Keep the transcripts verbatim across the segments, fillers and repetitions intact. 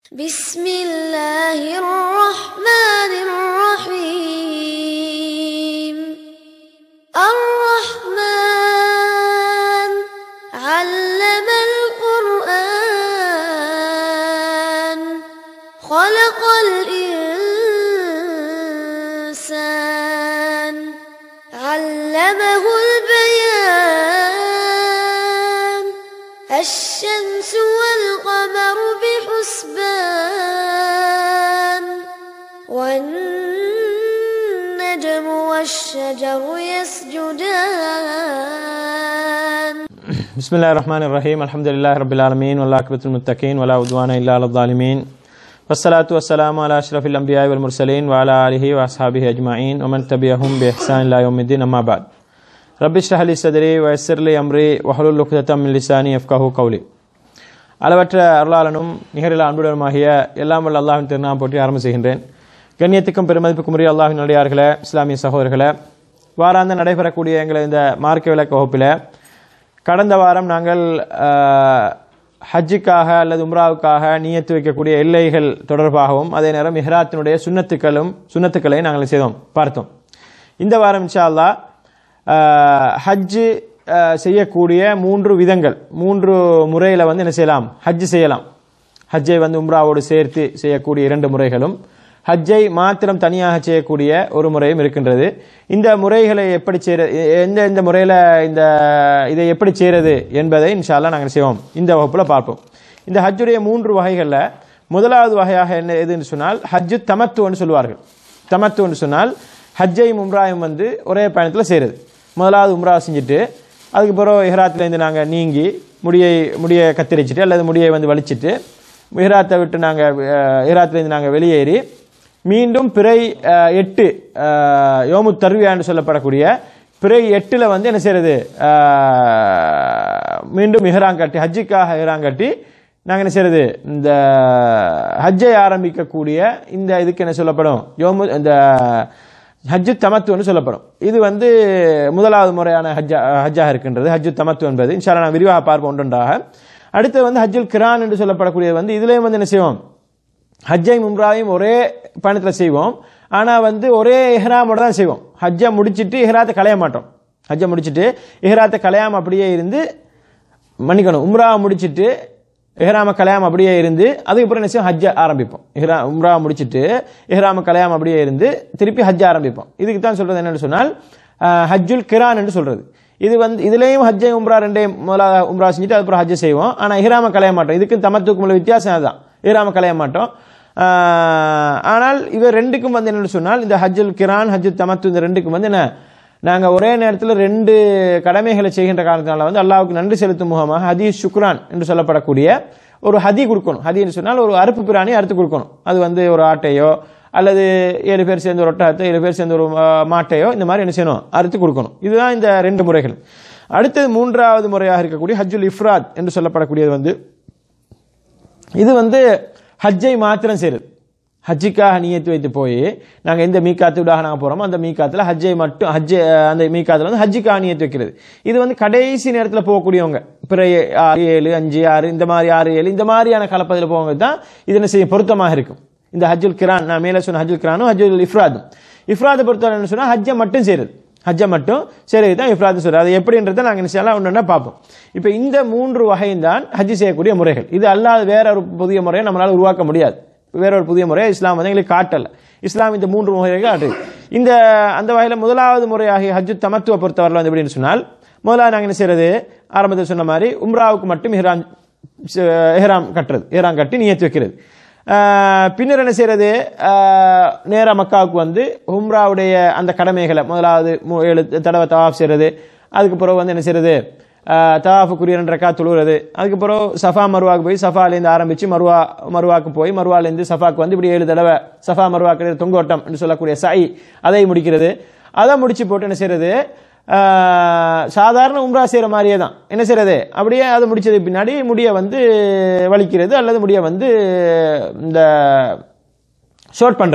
بسم الله الرحمن الرحيم الرحمن علم القرآن خلق الإنسان علمه البيان الشمس والقمر بحسبان والنجم والشجر يسجدان بسم الله الرحمن الرحيم الحمد لله رب العالمين والعاقبة للمتقين ولا عدوان إلا على الظالمين والصلاة والسلام على أشرف الأنبياء والمرسلين وعلى آله وأصحابه أجمعين ومن تبعهم بإحسان إلى يوم الدين أما بعد رب اشرح لي صدري ويسر لي أمري واحلل عقدة من لساني يفقهوا قولي அளவற்ற அருளாளனும் நிகரில் அன்புடனுமாகிய எல்லாம் வல்ல அல்லாஹ்வின் திருநாமம் போற்றி ஆரம்பம் செய்கின்றேன். கண்ணியத்துக்கும் பெருமதிப்புக்கும் உரிய அல்லாஹ்வின் நல்லடியார்களே, இஸ்லாமிய சகோதரர்களே, வாராந்த நடைபெறக்கூடிய எங்கள் இந்த மார்க்க விளக்க வகுப்பில் கடந்த வாரம் நாங்கள் ஹஜ்ஜுக்காக அல்லது உம்ராவுக்காக நியத்து வைக்கக்கூடிய எல்லைகள் தொடர்பாகவும் அதே நேரம் இஹ்ராத்தினுடைய சுன்னத்துக்களும் சுன்னத்துக்களை நாங்கள் செய்தோம் பார்த்தோம். இந்த வாரம் இன்ஷா அல்லாஹ் ஹஜ்ஜு செய்யக்கூடிய மூன்று விதங்கள், மூன்று முறையில் வந்து என்ன செய்யலாம், ஹஜ்ஜு செய்யலாம். ஹஜ்ஜை வந்து உம்ராவோடு சேர்த்து செய்யக்கூடிய இரண்டு முறைகளும், ஹஜ்ஜை மாத்திரம் தனியாக செய்யக்கூடிய ஒரு முறையும் இருக்கின்றது. இந்த முறைகளை எப்படி செய்ய, எந்த எந்த முறையில் இந்த இதை எப்படி செய்கிறது என்பதை இன்ஷா அல்லாஹ் நாங்கள் செய்வோம், இந்த வகுப்பில் பார்ப்போம். இந்த ஹஜ்ஜுடைய மூன்று வகைகளில் முதலாவது வகையாக என்ன எதுன்னு சொன்னால் ஹஜ்ஜு தமத்துன்னு சொல்லுவார்கள். தமத்துன்னு சொன்னால் ஹஜ்ஜையும் உம்ராயும் வந்து ஒரே பயணத்தில் செய்கிறது. முதலாவது உம்ரா செஞ்சுட்டு அதுக்கு பிறகு இஹ்ராத்திலேருந்து நாங்கள் நீங்கி முடியை முடியை கத்திரிச்சிட்டு அல்லது முடியை வந்து வலிச்சிட்டு இஹ்ராத்தை விட்டு நாங்கள் இஹ்ராத்திலேருந்து நாங்கள் வெளியேறி மீண்டும் பிறை எட்டு யோமு தர்வியான்னு சொல்லப்படக்கூடிய பிறை எட்டில் வந்து என்ன செய்கிறது, மீண்டும் இஹ்ராம் கட்டி ஹஜ்ஜுக்காக இஹ்ராம் கட்டி நாங்கள் என்ன செய்கிறது, இந்த ஹஜ்ஜை ஆரம்பிக்கக்கூடிய இந்த இதுக்கு என்ன சொல்லப்படும், யோமு இந்த ஹஜ்ஜு தமத்துன்னு சொல்லப்படும். இது வந்து முதலாவது முறையான ஹஜ்ஜா ஹஜ்ஜாக இருக்கின்றது ஹஜ்ஜு தமத்து என்பது. இன்ஷா அல்லாஹ் நான் விரிவாக பார்ப்போம் ஒன்றொன்றாக. அடுத்து வந்து ஹஜ்ஜுல் கிரான் என்று சொல்லப்படக்கூடியது வந்து இதுலேயும் வந்து என்ன செய்வோம், ஹஜ்ஜையும் உம்ராவையும் ஒரே பயணத்தில் செய்வோம். ஆனால் வந்து ஒரே இஹ்ராமோட தான் செய்வோம். ஹஜ்ஜை முடிச்சுட்டு இஹ்ராத்தை களைய மாட்டோம். ஹஜ்ஜை முடிச்சுட்டு இஹ்ராத்தை களையாமல் அப்படியே இருந்து மன்னிக்கணும் உம்ராவை முடிச்சுட்டு இஹ்ராம கலையாம அப்படியே இருந்து அதுக்கப்புறம் என்ன செய்வோம், ஹஜ்ஜை ஆரம்பிப்போம். இஹ்ரா உம்ரா முடிச்சுட்டு இஹ்ராம கலையாம அப்படியே இருந்து திருப்பி ஹஜ்ஜை ஆரம்பிப்போம். இதுக்கு தான் சொல்றது என்னன்னு சொன்னால் ஹஜ்ஜுல் கிரான் என்று சொல்றது. இது வந்து இதுலேயும் ஹஜ்ஜை உம்ரா ரெண்டையும் முதலாக உம்ரா செஞ்சுட்டு அதுக்கப்புறம் ஹஜ்ஜை செய்வோம். ஆனால் இஹ்ராம கலைய மாட்டோம். இதுக்கு தமத்துக்கும் உள்ள வித்தியாசம் அதுதான், இஹ்ராம கலைய மாட்டோம். ஆனால் இவர் ரெண்டுக்கும் வந்து என்னென்னு சொன்னால் இந்த ஹஜ்ஜுல் கிரான் ஹஜ்ஜு தமத்து இந்த ரெண்டுக்கும் வந்து என்ன, நாங்கள் ஒரே நேரத்தில் ரெண்டு கடமைகளை செய்கின்ற காரணத்தினால வந்து அல்லாஹ்வுக்கு நன்றி செலுத்தும் முகமாக ஹதி சுக்ரான் என்று சொல்லப்படக்கூடிய ஒரு ஹதி கொடுக்கணும். ஹதி என்று சொன்னால் ஒரு அறுப்பு பிராணி அறுத்து கொடுக்கணும். அது வந்து ஒரு ஆட்டையோ அல்லது ஏழு பேர் சேர்ந்து ஒரு ஒட்டகத்தை ஏழு பேர் சேர்ந்து ஒரு மாட்டையோ இந்த மாதிரி என்ன செய்யணும், அறுத்து கொடுக்கணும். இதுதான் இந்த ரெண்டு முறைகள். அடுத்தது மூன்றாவது முறையாக இருக்கக்கூடிய ஹஜ்ஜுல் இஃப்ராத் என்று சொல்லப்படக்கூடியது வந்து இது வந்து ஹஜ்ஜை மாத்திரம் செய்கிறது. ஹஜ்ஜுக்காக நியத்து வைத்து போய் நாங்கள் எந்த மீக்காத்துடாக நாங்கள் போகிறோமோ அந்த மீக்காத்தில் ஹஜ்ஜை மட்டும் ஹஜ்ஜை அந்த மீக்காத்தில் வந்து ஹஜ்ஜுக்காக நியத்து வைக்கிறது. இது வந்து கடைசி நேரத்தில் போகக்கூடியவங்க, பிறை ஆறு ஏழு அஞ்சு ஆறு இந்த மாதிரி ஆறு ஏழு இந்த மாதிரியான கலப்பதில் போகவங்க தான் இது என்ன செய்ய பொருத்தமாக இருக்கும். இந்த ஹஜ்ஜுல் கிரான் நான் மேலே சொன்ன ஹஜ்ஜுல் கிரானும் ஹஜ்ஜுல் இஃப்ராதும். இஃப்ராதை பொறுத்தவரை என்ன சொன்னால் ஹஜ்ஜை மட்டும் செய்கிறது, ஹஜ்ஜை மட்டும் சரி தான் இஃப்ராத் சொல்கிறது. அது எப்படின்றத நாங்கள் இன்ஷால்லாஹ் ஒன்று ஒன்றா பார்ப்போம். இப்போ இந்த மூன்று வகையும் தான் ஹஜ்ஜு செய்யக்கூடிய முறைகள். இது அல்லாத வேற ஒரு புதிய முறையை நம்மளால் உருவாக்க முடியாது. வேற ஒரு புதிய முறையை இஸ்லாம் வந்து எங்களுக்கு காட்டல. இஸ்லாம் இந்த மூன்று முறைகள் காட்டுது. இந்த அந்த வகையில் முதலாவது முறையாகிய ஹஜ்ஜு தமத்துவை பொறுத்தவரை வந்து எப்படின்னு சொன்னால் முதலாவது நாங்கள் என்ன செய்யறது, ஆரம்பத்தில் சொன்ன மாதிரி உம்ராவுக்கு மட்டும் இஹ்ராம் இஹ்ராம் கட்டுறது, இஹ்ராம் கட்டி நியத்து வைக்கிறது. பின்னர் என்ன செய்யறது, நேராக மக்காவுக்கு வந்து உம்ராவுடைய அந்த கடமைகளை முதலாவது ஏழு தடவை தவாஃப் செய்யறது. அதுக்கு பிறகு வந்து என்ன செய்யறது, தவாஃபுக்குரிய ரெண்டு ரக்காத் தொழுகிறது. அதுக்கப்புறம் சஃபா மருவாக்கு போய் சஃபாலேருந்து ஆரம்பித்து மருவா மருவாக்கு போய் மருவாலேருந்து சஃபாக்கு வந்து இப்படி ஏழு தடவை சஃபா மருவாக்கு தொங்கோட்டம் என்று சொல்லக்கூடிய சை அதை முடிக்கிறது. அதை முடிச்சு போட்டு என்ன செய்யறது, சாதாரண உம்ரா செய்கிற மாதிரியே தான் என்ன செய்யறது, அப்படியே அதை முடிச்சது பின்னாடி முடிய வந்து வலிக்கிறது அல்லது முடிய வந்து இந்த ஷார்ட் பண்ணுறது.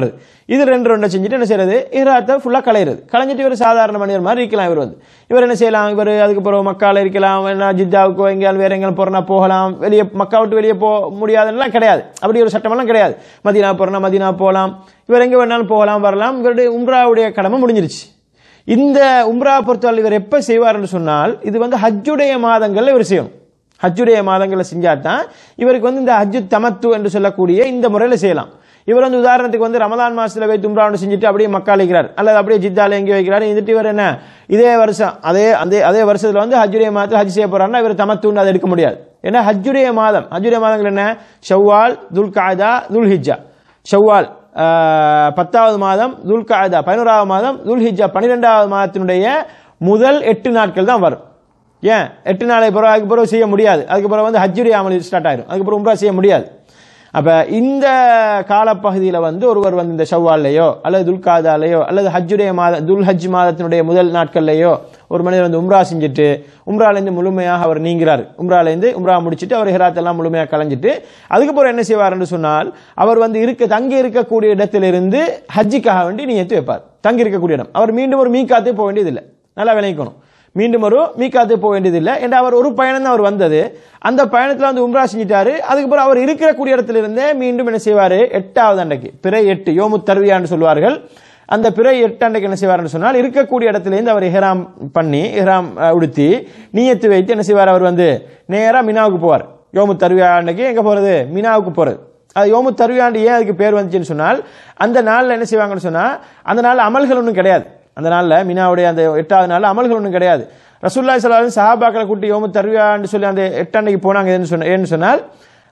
இது ரெண்டு ரெண்டை செஞ்சுட்டு என்ன செய்யறது, இஹ்ராத்தை ஃபுல்லாக களையிறது. களைஞ்சிட்டு இவர் சாதாரண மனிதர் மாதிரி இருக்கலாம். இவர் வந்து இவர் என்ன செய்யலாம், இவர் அதுக்கு பிறகு மக்கால இருக்கலாம், என்ன ஜித்தாவுக்கோ எங்கேயாலும் வேற எங்கேயும் போறனா போகலாம், வெளியே மக்கா விட்டு வெளியே போக முடியாதுலாம் கிடையாது, அப்படி ஒரு சட்டமெல்லாம் கிடையாது. மதீனா போறனா மதீனா போகலாம், இவர் எங்கே வேணாலும் போகலாம் வரலாம். இவருடைய உம்ராவுடைய கடமை முடிஞ்சிருச்சு. இந்த உம்ரா பொறுத்தவரை இவர் எப்போ செய்வார்னு சொன்னால், இது வந்து ஹஜ்ஜுடைய மாதங்களில் இவர் செய்யணும். ஹஜ்ஜுடைய மாதங்களை செஞ்சாதான் இவருக்கு வந்து இந்த ஹஜ்ஜு தமத்து என்று சொல்லக்கூடிய இந்த முறையில் செய்யலாம். இவர் வந்து உதாரணத்துக்கு வந்து ரமலான் மாசத்துல போய் உம்ரா செஞ்சுட்டு அப்படியே மக்கா வைக்கிறார், அல்லது அப்படியே ஜித்தால எங்கே வைக்கிறார், இருந்துட்டு இவர் என்ன இதே வருஷம் அதே அதே அதே வருஷத்துல வந்து ஹஜ்ஜுடைய மாதத்தில் ஹஜ் செய்ய போறாருன்னா இவர் தமத்துன்னு அதை எடுக்க முடியாது. ஏன்னா ஹஜ்ஜுடைய மாதம் ஹஜ்ஜுடைய மாதங்கள் என்ன, ஷவ்வால், துல் காதா, துல் ஹிஜ்ஜா. ஷவ்வால் பத்தாவது மாதம், துல் காதா பதினோராவது மாதம், துல் ஹிஜ்ஜா பன்னிரெண்டாவது மாதத்தினுடைய முதல் எட்டு நாட்கள் தான் வரும். ஏன் எட்டு நாளைக்கு பிறகு அதுக்கு பிறகு செய்ய முடியாது, அதுக்கு பிறகு வந்து ஹஜ்ஜுடைய அமல் ஸ்டார்ட் ஆயிரும், அதுக்கு பிறகு உம்ரா செய்ய முடியாது. அப்ப இந்த காலப்பகுதியில் வந்து ஒருவர் வந்து இந்த ஷவ்வால்லையோ அல்லது துல்காதாலையோ அல்லது ஹஜ்ஜுடைய மாத துல் ஹஜ் மாதத்தினுடைய முதல் நாட்கள்லையோ ஒரு மனிதர் வந்து உம்ரா செஞ்சுட்டு உம்ராலேருந்து முழுமையாக அவர் நீங்கிறார். உம்ராலேருந்து உம்ரா முடிச்சுட்டு அவர் ஹிராத்தெல்லாம் முழுமையாக கலைஞ்சிட்டு அதுக்கப்புறம் என்ன செய்வார் என்று சொன்னால், அவர் வந்து இருக்க தங்கி இருக்கக்கூடிய இடத்திலிருந்து ஹஜ்ஜுக்காக வேண்டி நியத்து வைப்பார். தங்கி இருக்கக்கூடிய இடம் அவர் மீண்டும் ஒரு மீகாத்து போக வேண்டியதில்லை. நல்லா விளங்கிக்கணும், மீண்டும் ஒரு மீகாத்து போக வேண்டியதில்லை. என்ற அவர் ஒரு பயணம் தான் அவர் வந்தது, அந்த பயணத்தில் வந்து உம்ரா செஞ்சிட்டாரு. அதுக்கப்புறம் அவர் இருக்கக்கூடிய இடத்துல இருந்தே மீண்டும் என்ன செய்வாரு, எட்டாவது அன்றைக்கு பிறை எட்டு யோமு தர்வியான்னு சொல்வார்கள், அந்த பிறை எட்டு அன்றைக்கு என்ன செய்வார்னு சொன்னால் இருக்கக்கூடிய இடத்துலேருந்து அவர் இஹ்ராம் பண்ணி இஹ்ராம் உடுத்தி நீயத்து வைத்து என்ன செய்வார், அவர் வந்து நேராக மினாவுக்கு போவார். யோமு தர்வியா அன்றைக்கு எங்கே போகிறது, மினாவுக்கு போகிறது. அது யோமு தர்வியாண்டு ஏன் அதுக்கு பேர் வந்துச்சுன்னு சொன்னால், அந்த நாளில் என்ன செய்வாங்கன்னு சொன்னால் அந்த நாளில் அமல்கள் ஒன்றும் கிடையாது. அந்த நாளில் மினாவுடைய அந்த எட்டாவது நாளில் அமல்கள் ஒன்றும் கிடையாது. ரசூலுல்லாஹி ஸல்லல்லாஹு அலைஹி வஸல்லம் சஹாபாக்களை கூட்டி யோமு தர்வியான்னு சொல்லி அந்த எட்டாண்டைக்கு போனாங்க. ஏன்னு சொன்ன ஏன்னு சொன்னால்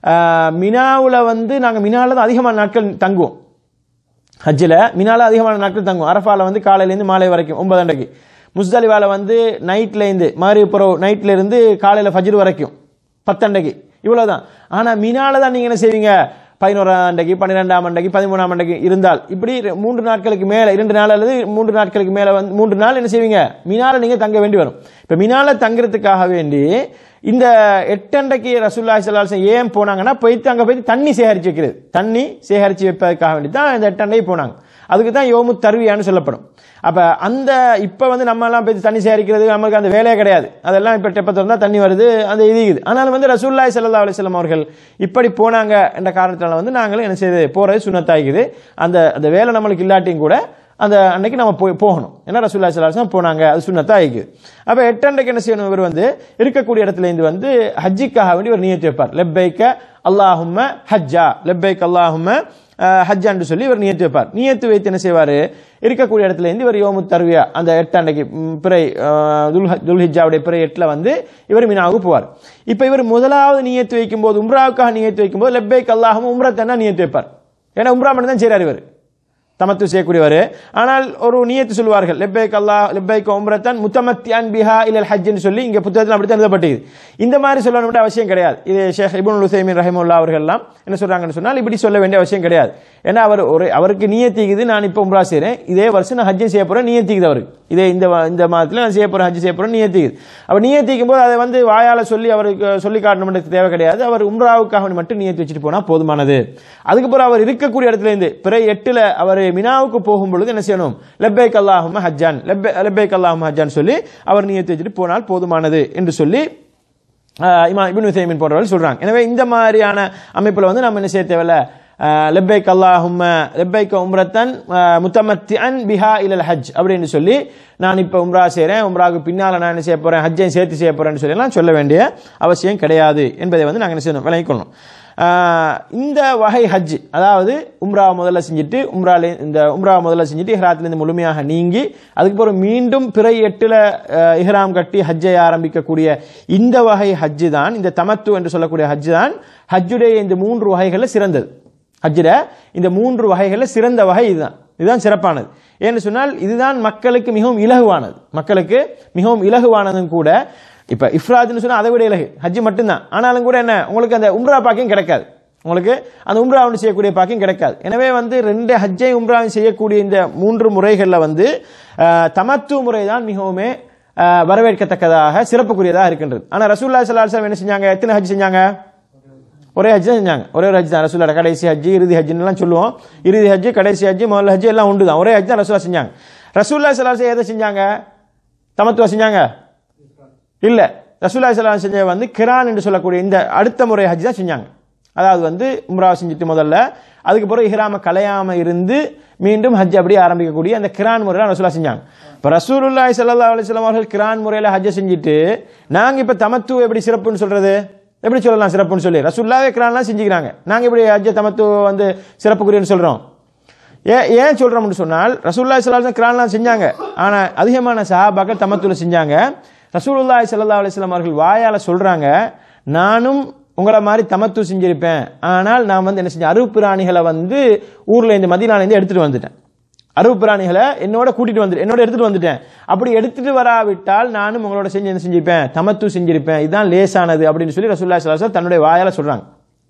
மினாவில் வந்து நாங்கள் மினாவில் தான் அதிகமான நாட்கள் தங்குவோம். ஹஜ்ஜில் மினால அதிகமான நாட்கள் தங்குவோம். அரஃபாவில் வந்து காலையிலேருந்து மாலை வரைக்கும் ஒன்பது அன்றைக்கு, முஸ்தலிஃபாவில் வந்து நைட்லேருந்து மகரிப் பிறகு நைட்ல இருந்து காலையில் ஃபஜ்ர் வரைக்கும் பத்தண்டைக்கு, இவ்வளவுதான். ஆனால் மினால தான் நீங்கள் என்ன செய்வீங்க, பதினோராம் அன்றைக்கு பன்னிரெண்டாம் அன்றைக்கு பதிமூணாம் அன்றைக்கு இருந்தால் இப்படி மூன்று நாட்களுக்கு மேலே இரண்டு நாள் அல்லது மூன்று நாட்களுக்கு மேலே வந்து மூன்று நாள் என்ன செய்வீங்க, மினால நீங்கள் தங்க வேண்டி வரும். இப்போ மினால தங்குறதுக்காக வேண்டி இந்த எட்டண்டைக்கு ரசூலுல்லாஹி ஸல்லல்லாஹு அலைஹி வஸல்லம் ஏன் போனாங்கன்னா, போயிட்டு அங்கே போயிட்டு தண்ணி சேகரித்து வைக்கிறது, தண்ணி சேகரித்து வைப்பதற்காக வேண்டி தான் இந்த எட்டண்டை போனாங்க. அதுக்கு தான் யோமு தர்வியான்னு சொல்லப்படும். அப்போ அந்த இப்போ வந்து நம்ம எல்லாம் போய் தண்ணி சேகரிக்கிறது நமக்கு அந்த வேலையே கிடையாது, அதெல்லாம் இப்போ டெப்ப திறந்தால் தண்ணி வருது, அந்த இதுக்குது. ஆனாலும் வந்து ரசூலுல்லாஹி ஸல்லல்லாஹு அலைஹி வஸல்லம் அவர்கள் இப்படி போனாங்க என்ற காரணத்தினால வந்து நாங்களும் என்ன செய்யுது போகிறது சுன்னத்தாகிக்குது. அந்த அந்த வேலை நம்மளுக்கு இல்லாட்டியும் கூட அந்த அன்னைக்கு நம்ம போய் போகணும், ஏன்னா ரசூலுல்லாஹி ஸல்லல்லாஹு அலைஹி வஸல்லம் போனாங்க, அது சுன்னத்தா ஆகிக்குது. அப்போ எட்டு அன்றைக்கு என்ன செய்யணும், இவர் வந்து இருக்கக்கூடிய இடத்துல இருந்து வந்து ஹஜ்ஜிக்காக வேண்டி ஒரு நியத்து வைப்பார். லெப்பைக்க அல்லாஹும்ம ஹஜ்ஜா, லெப்பைக் அல்லாஹும்ம ஹஜ்ஜான்னு சொல்லி இவர் நியத்து வைப்பார். நியத்து வைத்து என்ன செய்வார், இருக்கக்கூடிய இடத்துல இருந்து இவர் யோமு தர்வியா அந்த எட்டு அன்றைக்கு பிறை துல்ஹிஜ்ஜாவுடைய பிறை எட்டில் வந்து இவர் மினாவுக்கு போவார். இப்போ இவர் முதலாவது நியத்து வைக்கும் போது உம்ராவுக்காக நியத்து வைக்கும் போது லெப்பைக் அல்லாஹும்ம உம்ரத்தன்னா நியத்து வைப்பார். ஏன்னா உம்ரா மட்டும் தான் செய்கிறார் இவர், தமத்து செய்யக்கூடியவர். ஆனால் ஒரு நியத்து சொல்வார்கள், லெப்பைக் அல்லாஹ் லெப்பைக் உம்ரத்தன் முத்தமத்தியான் பிஹா இலல் ஹஜ்ஜுன்னு சொல்லி இங்கே புத்தகத்தில் அப்படித்தான் எழுதப்பட்டது. இந்த மாதிரி சொல்லணும்னு அவசியம் கிடையாது. இது ஷேக் இப்னுல் உஸைமீன் ரஹிமஹுல்லாஹ் அவர்கள்லாம் என்ன சொல்றாங்கன்னு சொன்னால், இப்படி சொல்ல வேண்டிய அவசியம் கிடையாது. ஏன்னா அவர் ஒரு அவருக்கு நியத்திக்குது, நான் இப்போ உம்ரா செய்கிறேன், இதே வருஷம் நான் ஹஜ்ஜை செய்ய போகிறேன் நியத்திக்குது அவருக்கு, இதே இந்த இந்த மாதத்தில் நான் செய்ய போகிறேன் ஹஜ் செய்ய போகிறேன் நியத்திக்குது. அப்போ நியத்திக்கும் போது அதை வந்து வாயால் சொல்லி அவருக்கு சொல்லி காட்டணும்னு தேவை கிடையாது. அவர் உம்ராவுக்காக மட்டும் நியத்து வச்சுட்டு போனால் போதுமானது. அதுக்கப்புறம் அவர் இருக்கக்கூடிய இடத்துல இருந்து பிறை எட்டுல அவர் மினாவுக்கு போகும் பொழுது என்ன செய்யணும், லெப்பைக் அல்லாஹும்ம ஹஜ்ஜான் லெப்பைக் அல்லாஹும்ம ஹஜ்ஜான் சொல்லி அவர் நியத்து வச்சுட்டு போனால் போதுமானது என்று சொல்லி இமாம் இப்னு உஸைமீன் போன்றவர்கள் சொல்றாங்க. எனவே இந்த மாதிரியான அமைப்பில் வந்து நம்ம என்ன செய்ய தேவையில்ல, லெப்பைக் அல்லாஹும்ம லெப்பைக் உம்ரத்தன் முத்தமத்திஅன் பிஹா இலல் ஹஜ் அப்படின்னு சொல்லி நான் இப்போ உம்ரா செய்கிறேன், உம்ராவுக்கு பின்னால் நான் என்ன செய்ய போகிறேன் ஹஜ்ஜையும் சேர்த்து செய்ய போகிறேன்னு சொல்லலாம் சொல்ல வேண்டிய அவசியம் கிடையாது என்பதை வந்து நாங்கள் என்ன செய்யணும் விளங்கிக்கொள்ளணும். இந்த வகை ஹஜ், அதாவது உம்ரா முதல்ல செஞ்சுட்டு உம்ராலே இந்த உம்ரா முதல்ல செஞ்சுட்டு இஹ்ராத்திலிருந்து முழுமையாக நீங்கி அதுக்கப்புறம் மீண்டும் பிறை எட்டுல இஹ்ராம் கட்டி ஹஜ்ஜை ஆரம்பிக்கக்கூடிய இந்த வகை ஹஜ்ஜு தான், இந்த தமத்து என்று சொல்லக்கூடிய ஹஜ் தான் ஹஜ்ஜுடைய இந்த மூன்று வகைகளில் சிறந்தது. ஹஜ்ஜில் இந்த மூன்று வகைகளில் சிறந்த வகை இதுதான், இதுதான் சிறப்பானது. ஏன்னு சொன்னால் இதுதான் மக்களுக்கு மிகவும் இலகுவானது, மக்களுக்கு மிகவும் இலகுவானதும் கூட. இப்போ இஃப்ராத்னு சொன்னால் அதை விட இலகு ஹஜ்ஜி மட்டும்தான். ஆனாலும் கூட என்ன, உங்களுக்கு அந்த உம்ரா பாக்கியம் கிடைக்காது, உங்களுக்கு அந்த உம்ரா ஒன்று செய்யக்கூடிய பாக்கியம் கிடைக்காது. எனவே வந்து ரெண்டு ஹஜ்ஜை உம்ராவும் செய்யக்கூடிய இந்த மூன்று முறைகளில் வந்து தமத்து முறை தான் மிகவுமே வரவேற்கத்தக்கதாக சிறப்புக்குரியதாக இருக்கின்றது. ஆனால் ரசூலுல்லாஹி ஸல்லல்லாஹு அலைஹி வஸல்லம் என்ன செஞ்சாங்க, எத்தனை ஹஜ் செஞ்சாங்க, ஒரே ஹஜ் தான் செஞ்சாங்க. ஒரே ஒரு ஹஜ் தான் ரசூலோட கடைசி ஹஜ், இறுதி ஹஜ்ஜுன்னு சொல்லுவோம். இறுதி ஹஜ், கடைசி ஹஜ், முதல் ஹஜ் எல்லாம் உண்டு தான். ஒரே ஹஜ் தான் ரசூலா செஞ்சாங்க. ரசூலுல்லாஹி ஸல்லல்லாஹு அலைஹி வஸல்லம் எதை செஞ்சாங்க? தமத்துவ செஞ்சாங்க இல்ல. ரசூலுல்லாஹி ஸல்லல்லாஹு அலைஹி வஸல்லம் வந்து கிரான் என்று சொல்லக்கூடிய இந்த அடுத்த முறை ஹஜ் தான் செஞ்சாங்க. அதாவது வந்து உம்ரா செஞ்சுட்டு முதல்ல, அதுக்கு பிறகு இஹ்ராம கலையாம இருந்து மீண்டும் ஹஜ் அப்படியே ஆரம்பிக்கக்கூடிய அந்த கிரான் முறையில ரசூலா செஞ்சாங்க. இப்போ ரசூலுல்லாஹி ஸல்லல்லாஹு அலைஹி வஸல்லம் அவர்கள் கிரான் முறையில் ஹஜ் செஞ்சுட்டு நாங்க இப்ப தமத்து எப்படி சிறப்புன்னு சொல்றது? எப்படி சொல்லலாம் சிறப்புன்னு சொல்லி? ரசூலுல்லாஹி கிரான்லாம் செஞ்சுக்கிறாங்க, நாங்க எப்படி ஹஜ் தமத்து வந்து சிறப்புக்குரியன்னு சொல்றோம்? ஏன் ஏன் சொல்றோம்னு சொன்னால் ரசூலுல்லாஹி ஸல்லல்லாஹு அலைஹி வஸல்லம் கிரான்லாம் செஞ்சாங்க, ஆனா அதிகமான சஹாபாக்கள் தமத்துல செஞ்சாங்க. ரசூலுல்லாஹி ஸல்லல்லாஹு அலைஹி வஸல்லம் அவர்கள் வாயால சொல்றாங்க, நானும் உங்களை மாதிரி தமத்து செஞ்சிருப்பேன், ஆனால் நான் வந்து என்ன செஞ்சேன், அருவு பிராணிகளை வந்து ஊர்ல இந்த மதீனால இருந்து எடுத்துட்டு வந்துட்டேன். அருவு பிராணிகளை என்னோட கூட்டிட்டு வந்து என்னோட எடுத்துட்டு வந்துட்டேன். அப்படி எடுத்துட்டு வராவிட்டால் நானும் உங்களோட செஞ்சு என்ன செஞ்சிருப்பேன், தமத்து செஞ்சிருப்பேன். இதுதான் லேசானது அப்படின்னு சொல்லி ரசூலுல்லாஹி ஸல்லல்லாஹு அலைஹி வஸல்லம் தன்னுடைய வாயால சொல்றாங்க.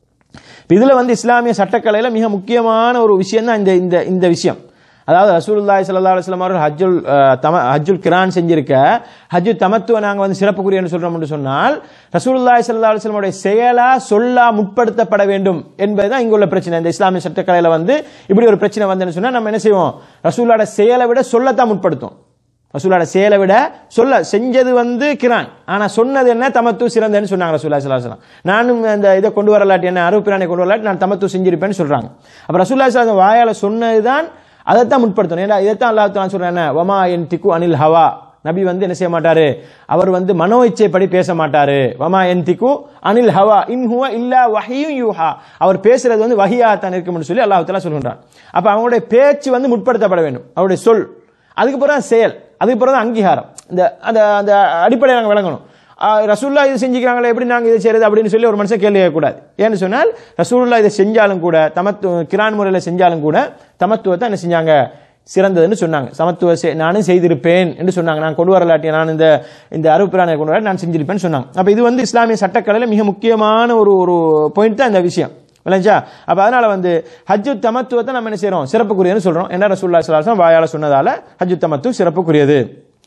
இதுல வந்து இஸ்லாமிய சட்டக்கலையில மிக முக்கியமான ஒரு விஷயம் தான் இந்த இந்த இந்த விஷயம். அதாவது ரசூலுல்லாஹி ஸல்லல்லாஹு அலைஹி வஸல்லம் அவர்கள் ஹஜ்ஜுல் தம ஹஜ்ஜுல் கிரான் செஞ்சிருக்க ஹஜ்ஜு தமத்துவ நாங்க வந்து சிறப்புக்குரியன்னு சொல்றோம் என்று சொன்னால் ரசூலுல்லாஹி ஸல்லல்லாஹு அலைஹி வஸல்லம் உடைய செயலா சொல்லா முற்படுத்தப்பட வேண்டும் என்பதுதான் இங்குள்ள பிரச்சனை. இந்த இஸ்லாமிய சட்டக்கலையில வந்து இப்படி ஒரு பிரச்சனை வந்தேன்னு சொன்னா நம்ம என்ன செய்வோம், ரசூலுல்லாஹோட செயலை விட சொல்லத்தான் முற்படுத்தும். ரசூலுல்லாஹோட செயலை விட சொல்ல செஞ்சது வந்து கிரான், ஆனா சொன்னது என்ன தமத்து சிறந்தன்னு சொன்னாங்க ரசூலுல்லாஹி ஸல்லல்லாஹு அலைஹி வஸல்லம். நானும் அந்த இதை கொண்டு வரலாட்டி என்ன அருவு பிரானை கொண்டு வரலாட்டி நான் தமத்து செஞ்சிருப்பேன்னு சொல்றாங்க. அப்ப ரசூலுல்லாஹி ஸல்லல்லாஹு அலைஹி வஸல்லம் வாயால சொன்னதுதான் அதைத்தான் முற்படுத்தணும். ஏன்னா இதைத்தான் அல்லாஹ் தஆலா சொல்றான், வமா யன்திகு அனில் ஹவா, நபி வந்து என்ன செய்ய மாட்டாரு, அவர் வந்து மனோ இச்சைப்படி பேச மாட்டாரு. வமா யன்திகு அனில் ஹவா இன் ஹுவ இல்லா வஹ்யுன் யூஹா, அவர் பேசுறது வந்து வஹியா தான் இருக்கும்னு சொல்லி அல்லாஹ் தஆலா சொல்றான். அப்ப அவங்களுடைய பேச்சு வந்து முற்படுத்தப்பட வேண்டும், அவருடைய சொல், அதுக்கு பிறகு செயல், அதுக்கு பிறகு அங்கீகாரம். இந்த அந்த அந்த அடிப்படையை நாங்கள் விளங்கணும். ரசூலுல்லாஹ் இது செஞ்சுக்கிறாங்களே எப்படி நாங்கள் இதை செய்யறது அப்படின்னு சொல்லி ஒரு மனுஷன் கேள்வி கேட்கக்கூடாது. ஏன்னு சொன்னால் ரசூலுல்லாஹ் இதை செஞ்சாலும் கூட தமத்து கிரான் முறையில் செஞ்சாலும் கூட தமத்துவத்தை என்ன செஞ்சாங்க, சிறந்ததுன்னு சொன்னாங்க. சமத்துவ நானும் செய்திருப்பேன் என்று சொன்னாங்க. நான் கொண்டு வரலாட்டிய நான் இந்த இந்த அருவு பிரானை கொண்டு வர நான் செஞ்சிருப்பேன்னு சொன்னாங்க. அப்ப இது வந்து இஸ்லாமிய சட்டக்கலையில் மிக முக்கியமான ஒரு ஒரு பாயிண்ட் தான் இந்த விஷயம், விளைஞ்சா. அப்ப அதனால வந்து ஹஜ்ஜு தமத்துவத்தை நம்ம என்ன செய்யறோம், சிறப்புக்குரியன்னு சொல்றோம். என்ன ரசூலுல்லாஹி ஸல்லல்லாஹு அலைஹி வஸல்லம் வாயால சொன்னதால ஹஜ்ஜு தமத்து சிறப்புக்குரியது.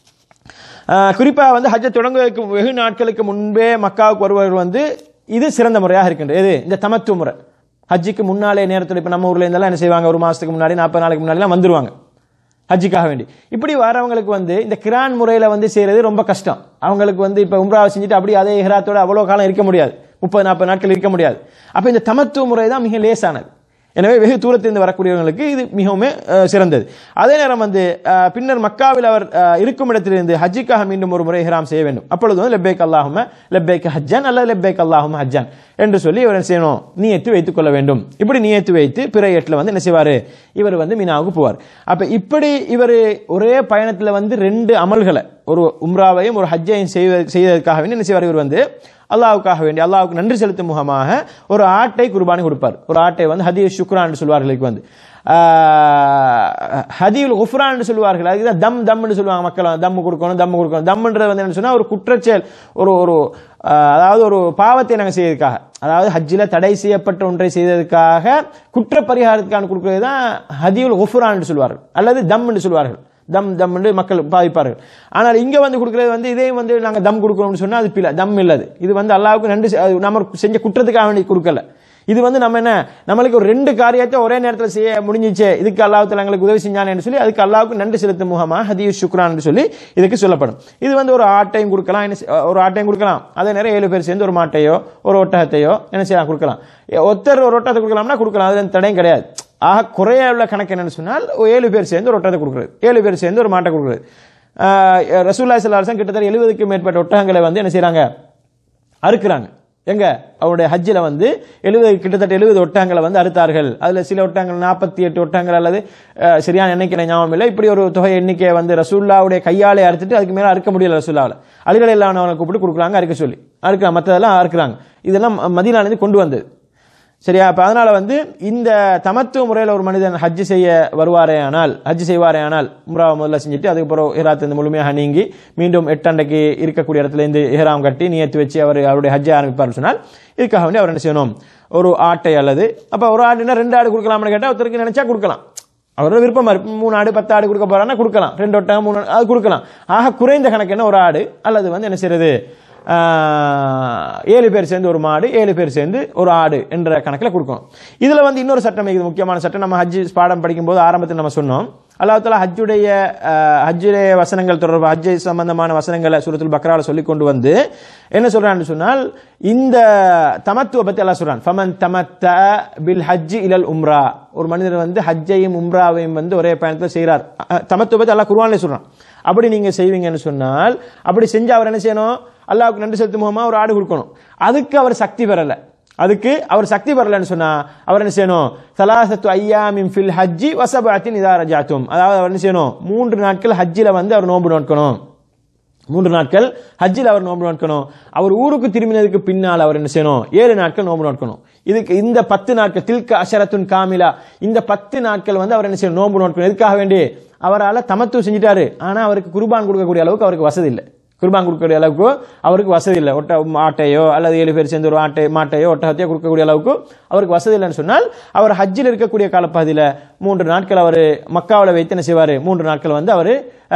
குறிப்பாக வந்து ஹஜ்ஜை தொடங்குவதற்கு வெகு நாட்களுக்கு முன்பே மக்காவுக்கு வருவர்கள் வந்து இது சிறந்த முறையாக இருக்கின்றது. எது, இந்த தமத்து முறை. ஹஜ்ஜுக்கு முன்னாலே நேரத்தில் இப்போ நம்ம ஊர்ல இருந்தெல்லாம் என்ன செய்வாங்க, ஒரு மாசத்துக்கு முன்னாடி நாற்பது நாளைக்கு முன்னாடிலாம் வந்துருவாங்க ஹஜ்ஜுக்காக வேண்டி. இப்படி வரவங்களுக்கு வந்து இந்த கிரான் முறையில வந்து செய்யறது ரொம்ப கஷ்டம். அவங்களுக்கு வந்து இப்ப உம்ராவை செஞ்சுட்டு அப்படி அதே இஹ்ராத்தோட அவ்வளவு காலம் இருக்க முடியாது, முப்பது நாற்பது நாட்கள் இருக்க முடியாது. அப்ப இந்த தமத்துவ முறை தான் மிக லேசானது. எனவே வெகு தூரத்திலிருந்து வரக்கூடியவர்களுக்கு இது மிகவும் சிறந்தது. அதே நேரம் வந்து பின்னர் மக்காவில் அவர் இருக்கும் இடத்திலிருந்து ஹஜ்ஜுக்காக மீண்டும் ஒரு முறை இஹ்ராம் செய்ய வேண்டும். அப்பொழுது வந்து லப்பைக் அல்லாஹும்ம லப்பைக் ஹஜ்ஜன் அல்லது லப்பைக் அல்லாஹும்ம ஹஜ்ஜன் என்று சொல்லி இவர் என்ன செய்யணும், நியத்து வைத்துக் கொள்ள வேண்டும். இப்படி நியத்து வைத்து பிற எட்டுல வந்து என்ன செய்வாரு, இவர் வந்து மினாவுக்கு போவார். அப்ப இப்படி இவர் ஒரே பயணத்துல வந்து ரெண்டு அமல்களை, ஒரு உம்ராவையும் ஒரு ஹஜ்ஜையும் செய்வதற்காக வேண்டி என்ன செய்வார், இவர் வந்து அல்லாஹ்வுக்காக வேண்டி அல்லாஹ்வுக்கு நன்றி செலுத்தும் முகமாக ஒரு ஆட்டை குர்பானி கொடுப்பார். ஒரு ஆட்டை வந்து ஹதிய ஷுக்ரான் சொல்வார்கள், வந்து ஹதியுல் குஃப்ரான் சொல்லுவார்கள். அதுக்கு தம் தம்னு சொல்லுவாங்க மக்கள். தம் கொடுக்கணும் தம் கொடுக்கணும். தம்ன்றது வந்து என்ன சொன்னா ஒரு குற்றச்செயல், ஒரு ஒரு அதாவது ஒரு பாவத்தை நாங்கள் செய்யறதுக்காக, அதாவது ஹஜ்ஜில தடை செய்யப்பட்ட ஒன்றை செய்ததற்காக குற்ற பரிகாரத்துக்கான கொடுக்கிறது தான் ஹதியுல் குஃப்ரான் சொல்வார்கள், அல்லது தம் என்று சொல்வார்கள். தம் தம் என்று மக்கள் பாதிப்பார்கள். ஆனால் இங்க வந்து கொடுக்கிறது வந்து இதையும் வந்து நாங்க தம் கொடுக்கணும்னு சொன்னா அது பில தம் இல்லது. இது வந்து அல்லாஹ்வுக்கு நன்றி நம்ம செஞ்ச குற்றத்துக்காக வேண்டி கொடுக்கல. இது வந்து நம்ம என்ன, நம்மளுக்கு ஒரு ரெண்டு காரியத்தை ஒரே நேரத்தில் செய்ய முடிஞ்சிச்சு, இதுக்கு அல்லாஹ் தஆலா எங்களுக்கு உதவி செஞ்சானேன்னு சொல்லி அதுக்கு அல்லாஹ்வுக்கு நன்றி செலுத்தும் முகமாக ஹதியு ஷுக்ரான் சொல்லி இதுக்கு சொல்லப்படும். இது வந்து ஒரு ஆட்டையும் கொடுக்கலாம், ஒரு ஆட்டையும் கொடுக்கலாம். அதே நேரம் ஏழு பேர் சேர்ந்து ஒரு மாட்டையோ ஒரு ஒட்டகத்தையோ என்ன செய்யலாம் கொடுக்கலாம். ஒருத்தர் ஒரு ஒட்டகத்தை கொடுக்கலாம்னா கொடுக்கலாம், அது தடையும் கிடையாது. ஆக குறைய உள்ள கணக்கு என்னன்னு சொன்னால் ஏழு பேர் சேர்ந்து ஒரு ஒட்டகத்தை கொடுக்குறது, ஏழு பேர் சேர்ந்து ஒரு மாட்டை கொடுக்குறது. ரசூலுல்லாஹி ஸல்லல்லாஹு அலைஹி வஸல்லம் கிட்டத்தட்ட எழுபதுக்கும் மேற்பட்ட ஒட்டகங்களை வந்து என்ன செய்யறாங்க, அறுக்கிறாங்க. எங்க அவருடைய ஹஜ்ஜில வந்து எழுபது கிட்டத்தட்ட எழுபது ஒட்டகங்களை வந்து அறுத்தார்கள். அதுல சில ஒட்டகங்கள் நாற்பத்தி எட்டு ஒட்டகங்கள் அல்லது சரியான எண்ணிக்கை ஞாபகம் இல்லை, இப்படி ஒரு தொகை எண்ணிக்கையை வந்து ரசூலுல்லாஹ்வுடைய கையாலே அறுத்துட்டு அதுக்கு மேல அறுக்க முடியல ரசூலுல்லாஹ்ல. அலிகள் இல்லாதவங்களை கூப்பிட்டு கொடுக்குறாங்க அறுக்க சொல்லி, அறுக்கலாம், மற்றதெல்லாம் அறுக்கிறாங்க. இதெல்லாம் மதீனால இருந்து கொண்டு வந்தது. சரியா? அப்ப அதனால வந்து இந்த தமத்துவ முறையில் ஒரு மனிதன் ஹஜ் செய்ய வருவாரே ஆனால், ஹஜ் செய்வாரே ஆனால் உம்ராவை முதல்ல செஞ்சுட்டு அதுக்கப்புறம் இஹ்ராத் இருந்து முழுமையாக நீங்கி மீண்டும் எட்டண்டைக்கு இருக்கக்கூடிய இடத்துல இருந்து இஹ்ராம் கட்டி நியத்து வச்சு அவர் அவருடைய ஹஜ்ஜை ஆரம்பிப்பார் சொன்னால் இதுக்காக வேண்டி அவர் என்ன செய்யணும், ஒரு ஆட்டை அல்லது அப்ப ஒரு ஆடுனா ரெண்டு ஆடு கொடுக்கலாம்னு கேட்டால் ஒருத்தருக்கு நினைச்சா கொடுக்கலாம். அவரோட விருப்பமா இருக்கு, மூணு ஆடு பத்து ஆடு கொடுக்க போறான்னா கொடுக்கலாம், ரெண்டு ஒட்டகம் மூணு அது கொடுக்கலாம். ஆக குறைந்த கணக்கு என்ன ஒரு ஆடு அல்லது வந்து என்ன செய்யறது ஏழு பேர் சேர்ந்து ஒரு மாடு, ஏழு பேர் சேர்ந்து ஒரு ஆடு என்ற கணக்கில் கொடுக்கணும். இதுல வந்து இன்னொரு சட்டம், இது முக்கியமான சட்டம். நம்ம ஹஜ் பாடம் படிக்கும் போது ஆரம்பத்தில் நம்ம சொன்னோம், அல்லாஹ் தஆலா ஹஜ்ஜுடைய ஹஜ்ஜுடைய வசனங்கள் தொடர்பாக ஹஜ்ஜை சம்பந்தமான வசனங்களை சூரத்துல் பக்ரால சொல்லி கொண்டு வந்து என்ன சொல்றான்னு சொன்னால், இந்த தமத்துவ பத்தி அல்லாஹ் சொல்றான், ஃபமன் தமத்த பில் ஹஜ்ஜி இலல் உம்ரா. ஒரு மனிதர் வந்து ஹஜ்ஜையும் உம்ராவையும் வந்து ஒரே பயணத்தில் செய்கிறார். தமத்துவ பத்தி அல்லாஹ் குர்ஆன்ல சொல்றான். அப்படி நீங்க செய்வீங்கன்னு சொன்னால், அப்படி செஞ்சு அவர் என்ன செய்யணும், அல்லாஹ்வுக்கு நன்றி செலுத்தும் முகமா ஒரு ஆடு கொடுக்கணும். அதுக்கு அவர் சக்தி பெறல, அதுக்கு அவர் சக்தி பெறலன்னு சொன்னா அவர் என்ன செய்யணும், ஸலாஸத்து அய்யாமின் ஃபில் ஹஜ்ஜி வ ஸபஅத்தின் இதா ரஜஅத்தும். அதாவது அவர் என்ன செய்யணும், மூன்று நாட்கள் ஹஜ்ஜில வந்து அவர் நோன்பு நோக்கணும். மூன்று நாட்கள் ஹஜ்ஜில் அவர் நோன்பு நோக்கணும். அவர் ஊருக்கு திரும்பினதுக்கு பின்னால் அவர் என்ன செய்யணும், ஏழு நாட்கள் நோன்பு நோக்கணும். இதுக்கு இந்த பத்து நாட்கள் தில்க அஷரத்துன் காமிலா, இந்த பத்து நாட்கள் வந்து அவர் என்ன செய்யணும், நோன்பு நோக்கணும். எதுக்காக வேண்டி, அவரால் தமத்து செஞ்சிட்டாரு, ஆனா அவருக்கு குர்பான் கொடுக்கக்கூடிய அளவுக்கு அவருக்கு வசதி இல்லை. குர்பான் கொடுக்கக்கூடிய அளவுக்கு அவருக்கு வசதி இல்லை. ஒட்ட ஆட்டையோ அல்லது ஏழு பேர் சேர்ந்து ஒரு ஆட்டை மாட்டையோ ஒட்டகத்தையோ கொடுக்கக்கூடிய அளவுக்கு அவருக்கு வசதி இல்லைன்னு சொன்னால், அவர் ஹஜ்ஜில் இருக்கக்கூடிய காலப்பகுதியில் மூன்று நாட்கள் அவர் மக்காவில் வைத்து என்ன செய்வார், மூன்று நாட்கள் வந்து அவர்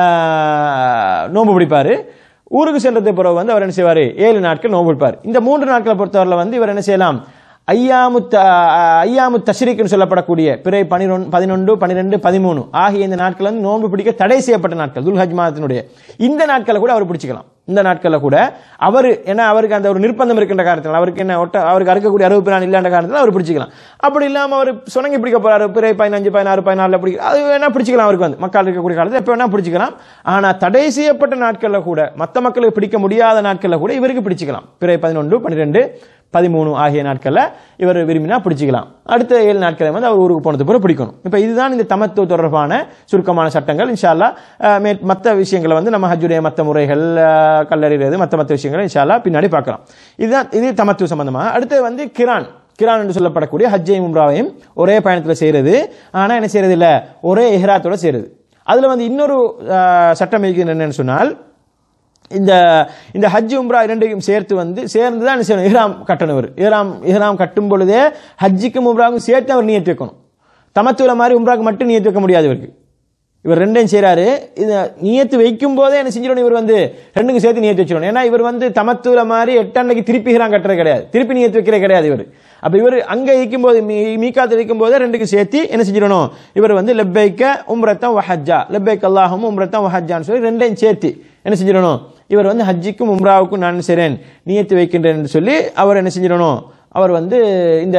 நோன்பு பிடிப்பார். ஊருக்கு சென்றதுக்கு பிறகு வந்து அவர் என்ன செய்வார், ஏழு நாட்கள் நோன்பு பிடிப்பார். இந்த மூன்று நாட்களை பொறுத்தவரையில் வந்து இவர் என்ன செய்யலாம், ஐயாமு ஐயாமு தஷ்ரீக்னு சொல்லப்படக்கூடிய பிறை பனிரெண்டு பதினொன்று பன்னிரெண்டு பதிமூணு ஆகிய இந்த நாட்கள் வந்து நோன்பு பிடிக்க தடை செய்யப்பட்ட நாட்கள், துல்ஹஜ் மாதத்தினுடைய இந்த நாட்களை கூட அவர் பிடிச்சிக்கலாம். இந்த நாட்களில் கூட அவர் என்ன, அவருக்கு அந்த ஒரு நிர்பந்தம் இருக்கின்ற காரணத்தில், அவருக்கு என்ன ஒட்ட அவருக்கு அறுக்கக்கூடிய அறுபது பிரான் இல்லாத காரணத்தில் அவர் பிடிச்சிக்கலாம். அப்படி இல்லாமல் அவர் சுணங்கி பிடிக்க போறாரு, பிறை பதினஞ்சு பதினாறு பதினாலுல பிடிக்க அது வேணா பிடிச்சிக்கலாம். அவருக்கு வந்து மக்கள் இருக்கக்கூடிய காலத்தில் எப்போ வேணா பிடிச்சிக்கலாம். ஆனால் தடை செய்யப்பட்ட நாட்களில் கூட, மற்ற மக்களுக்கு பிடிக்க முடியாத நாட்களில் கூட இவருக்கு பிடிச்சிக்கலாம். பிறை பதினொன்று பன்னிரெண்டு பதிமூணு ஆகிய நாட்களில் இவர் விரும்பினா பிடிச்சிக்கலாம். அடுத்த ஏழு நாட்களை வந்து அவர் ஊருக்கு போனது பிறகு பிடிக்கணும். இப்போ இதுதான் இந்த தமத்துவ தொடர்பான சுருக்கமான சட்டங்கள். இன்ஷா அல்லாஹ் மற்ற விஷயங்களை வந்து நம்ம ஹஜ்ஜுடைய மற்ற முறைகள், கல்லறிறது, மற்ற மற்ற விஷயங்களை இன்ஷா அல்லாஹ் பின்னாடி பார்க்கலாம். இதுதான் இது தமத்துவ சம்பந்தமாக. அடுத்து வந்து கிரான் கிரான் என்று சொல்லப்படக்கூடிய ஹஜ்ஜையும் உம்ராவையும் ஒரே பயணத்தில் செய்யறது. ஆனால் என்ன செய்யறது இல்லை, ஒரே இஹ்ராத்தோட செய்யறது. அதுல வந்து இன்னொரு சட்டம் இருக்குது. என்னன்னு சொன்னால், இந்த இந்த ஹஜ் உம்ரா இரண்டையும் சேர்த்து வந்து சேர்ந்து தான் செய்யணும், இஹ்ராம் கட்டணும். இவர் இஹ்ராம் இஹ்ராம் கட்டும் பொழுதே ஹஜ்ஜிக்கும் உம்ராவுக்கும் சேர்த்து அவர் நியத் வைக்கணும். தமத்துவ மாதிரி உம்ராவுக்கு மட்டும் நியத் வைக்க முடியாது இவருக்கு. இவர் ரெண்டையும் செய்யறாரு. இது நியத்து வைக்கும் போதே என்ன செஞ்சிடணும், இவர் வந்து ரெண்டுக்கும் சேர்த்து நியத்து வச்சிடணும். ஏன்னா இவர் வந்து தமத்துவ மாதிரி எட்டன்னைக்கு திருப்பி இஹ்ராம் கட்டுறது கிடையாது, திருப்பி நியத்து வைக்கிறே கிடையாது இவர். அப்ப இவர் அங்க இருக்கும் போது மீகாத் இருக்கும் போதே ரெண்டுக்கு சேர்த்து என்ன செஞ்சிடணும், இவர் வந்து லப்பைக்க உம்ரத்தம் வஹஜ்ஜா, லப்பைக் அல்லாஹும் உம்ரத்தம் வஹஜ்ஜான்னு சொல்லி ரெண்டையும் சேர்த்து என்ன செஞ்சிடணும், இவர் வந்து ஹஜ்ஜிக்கும் உம்ராவுக்கும் நான் செய்றேன் நியத்து வைக்கின்றேன் என்று சொல்லி அவர் என்ன செஞ்சிடணும், அவர் வந்து இந்த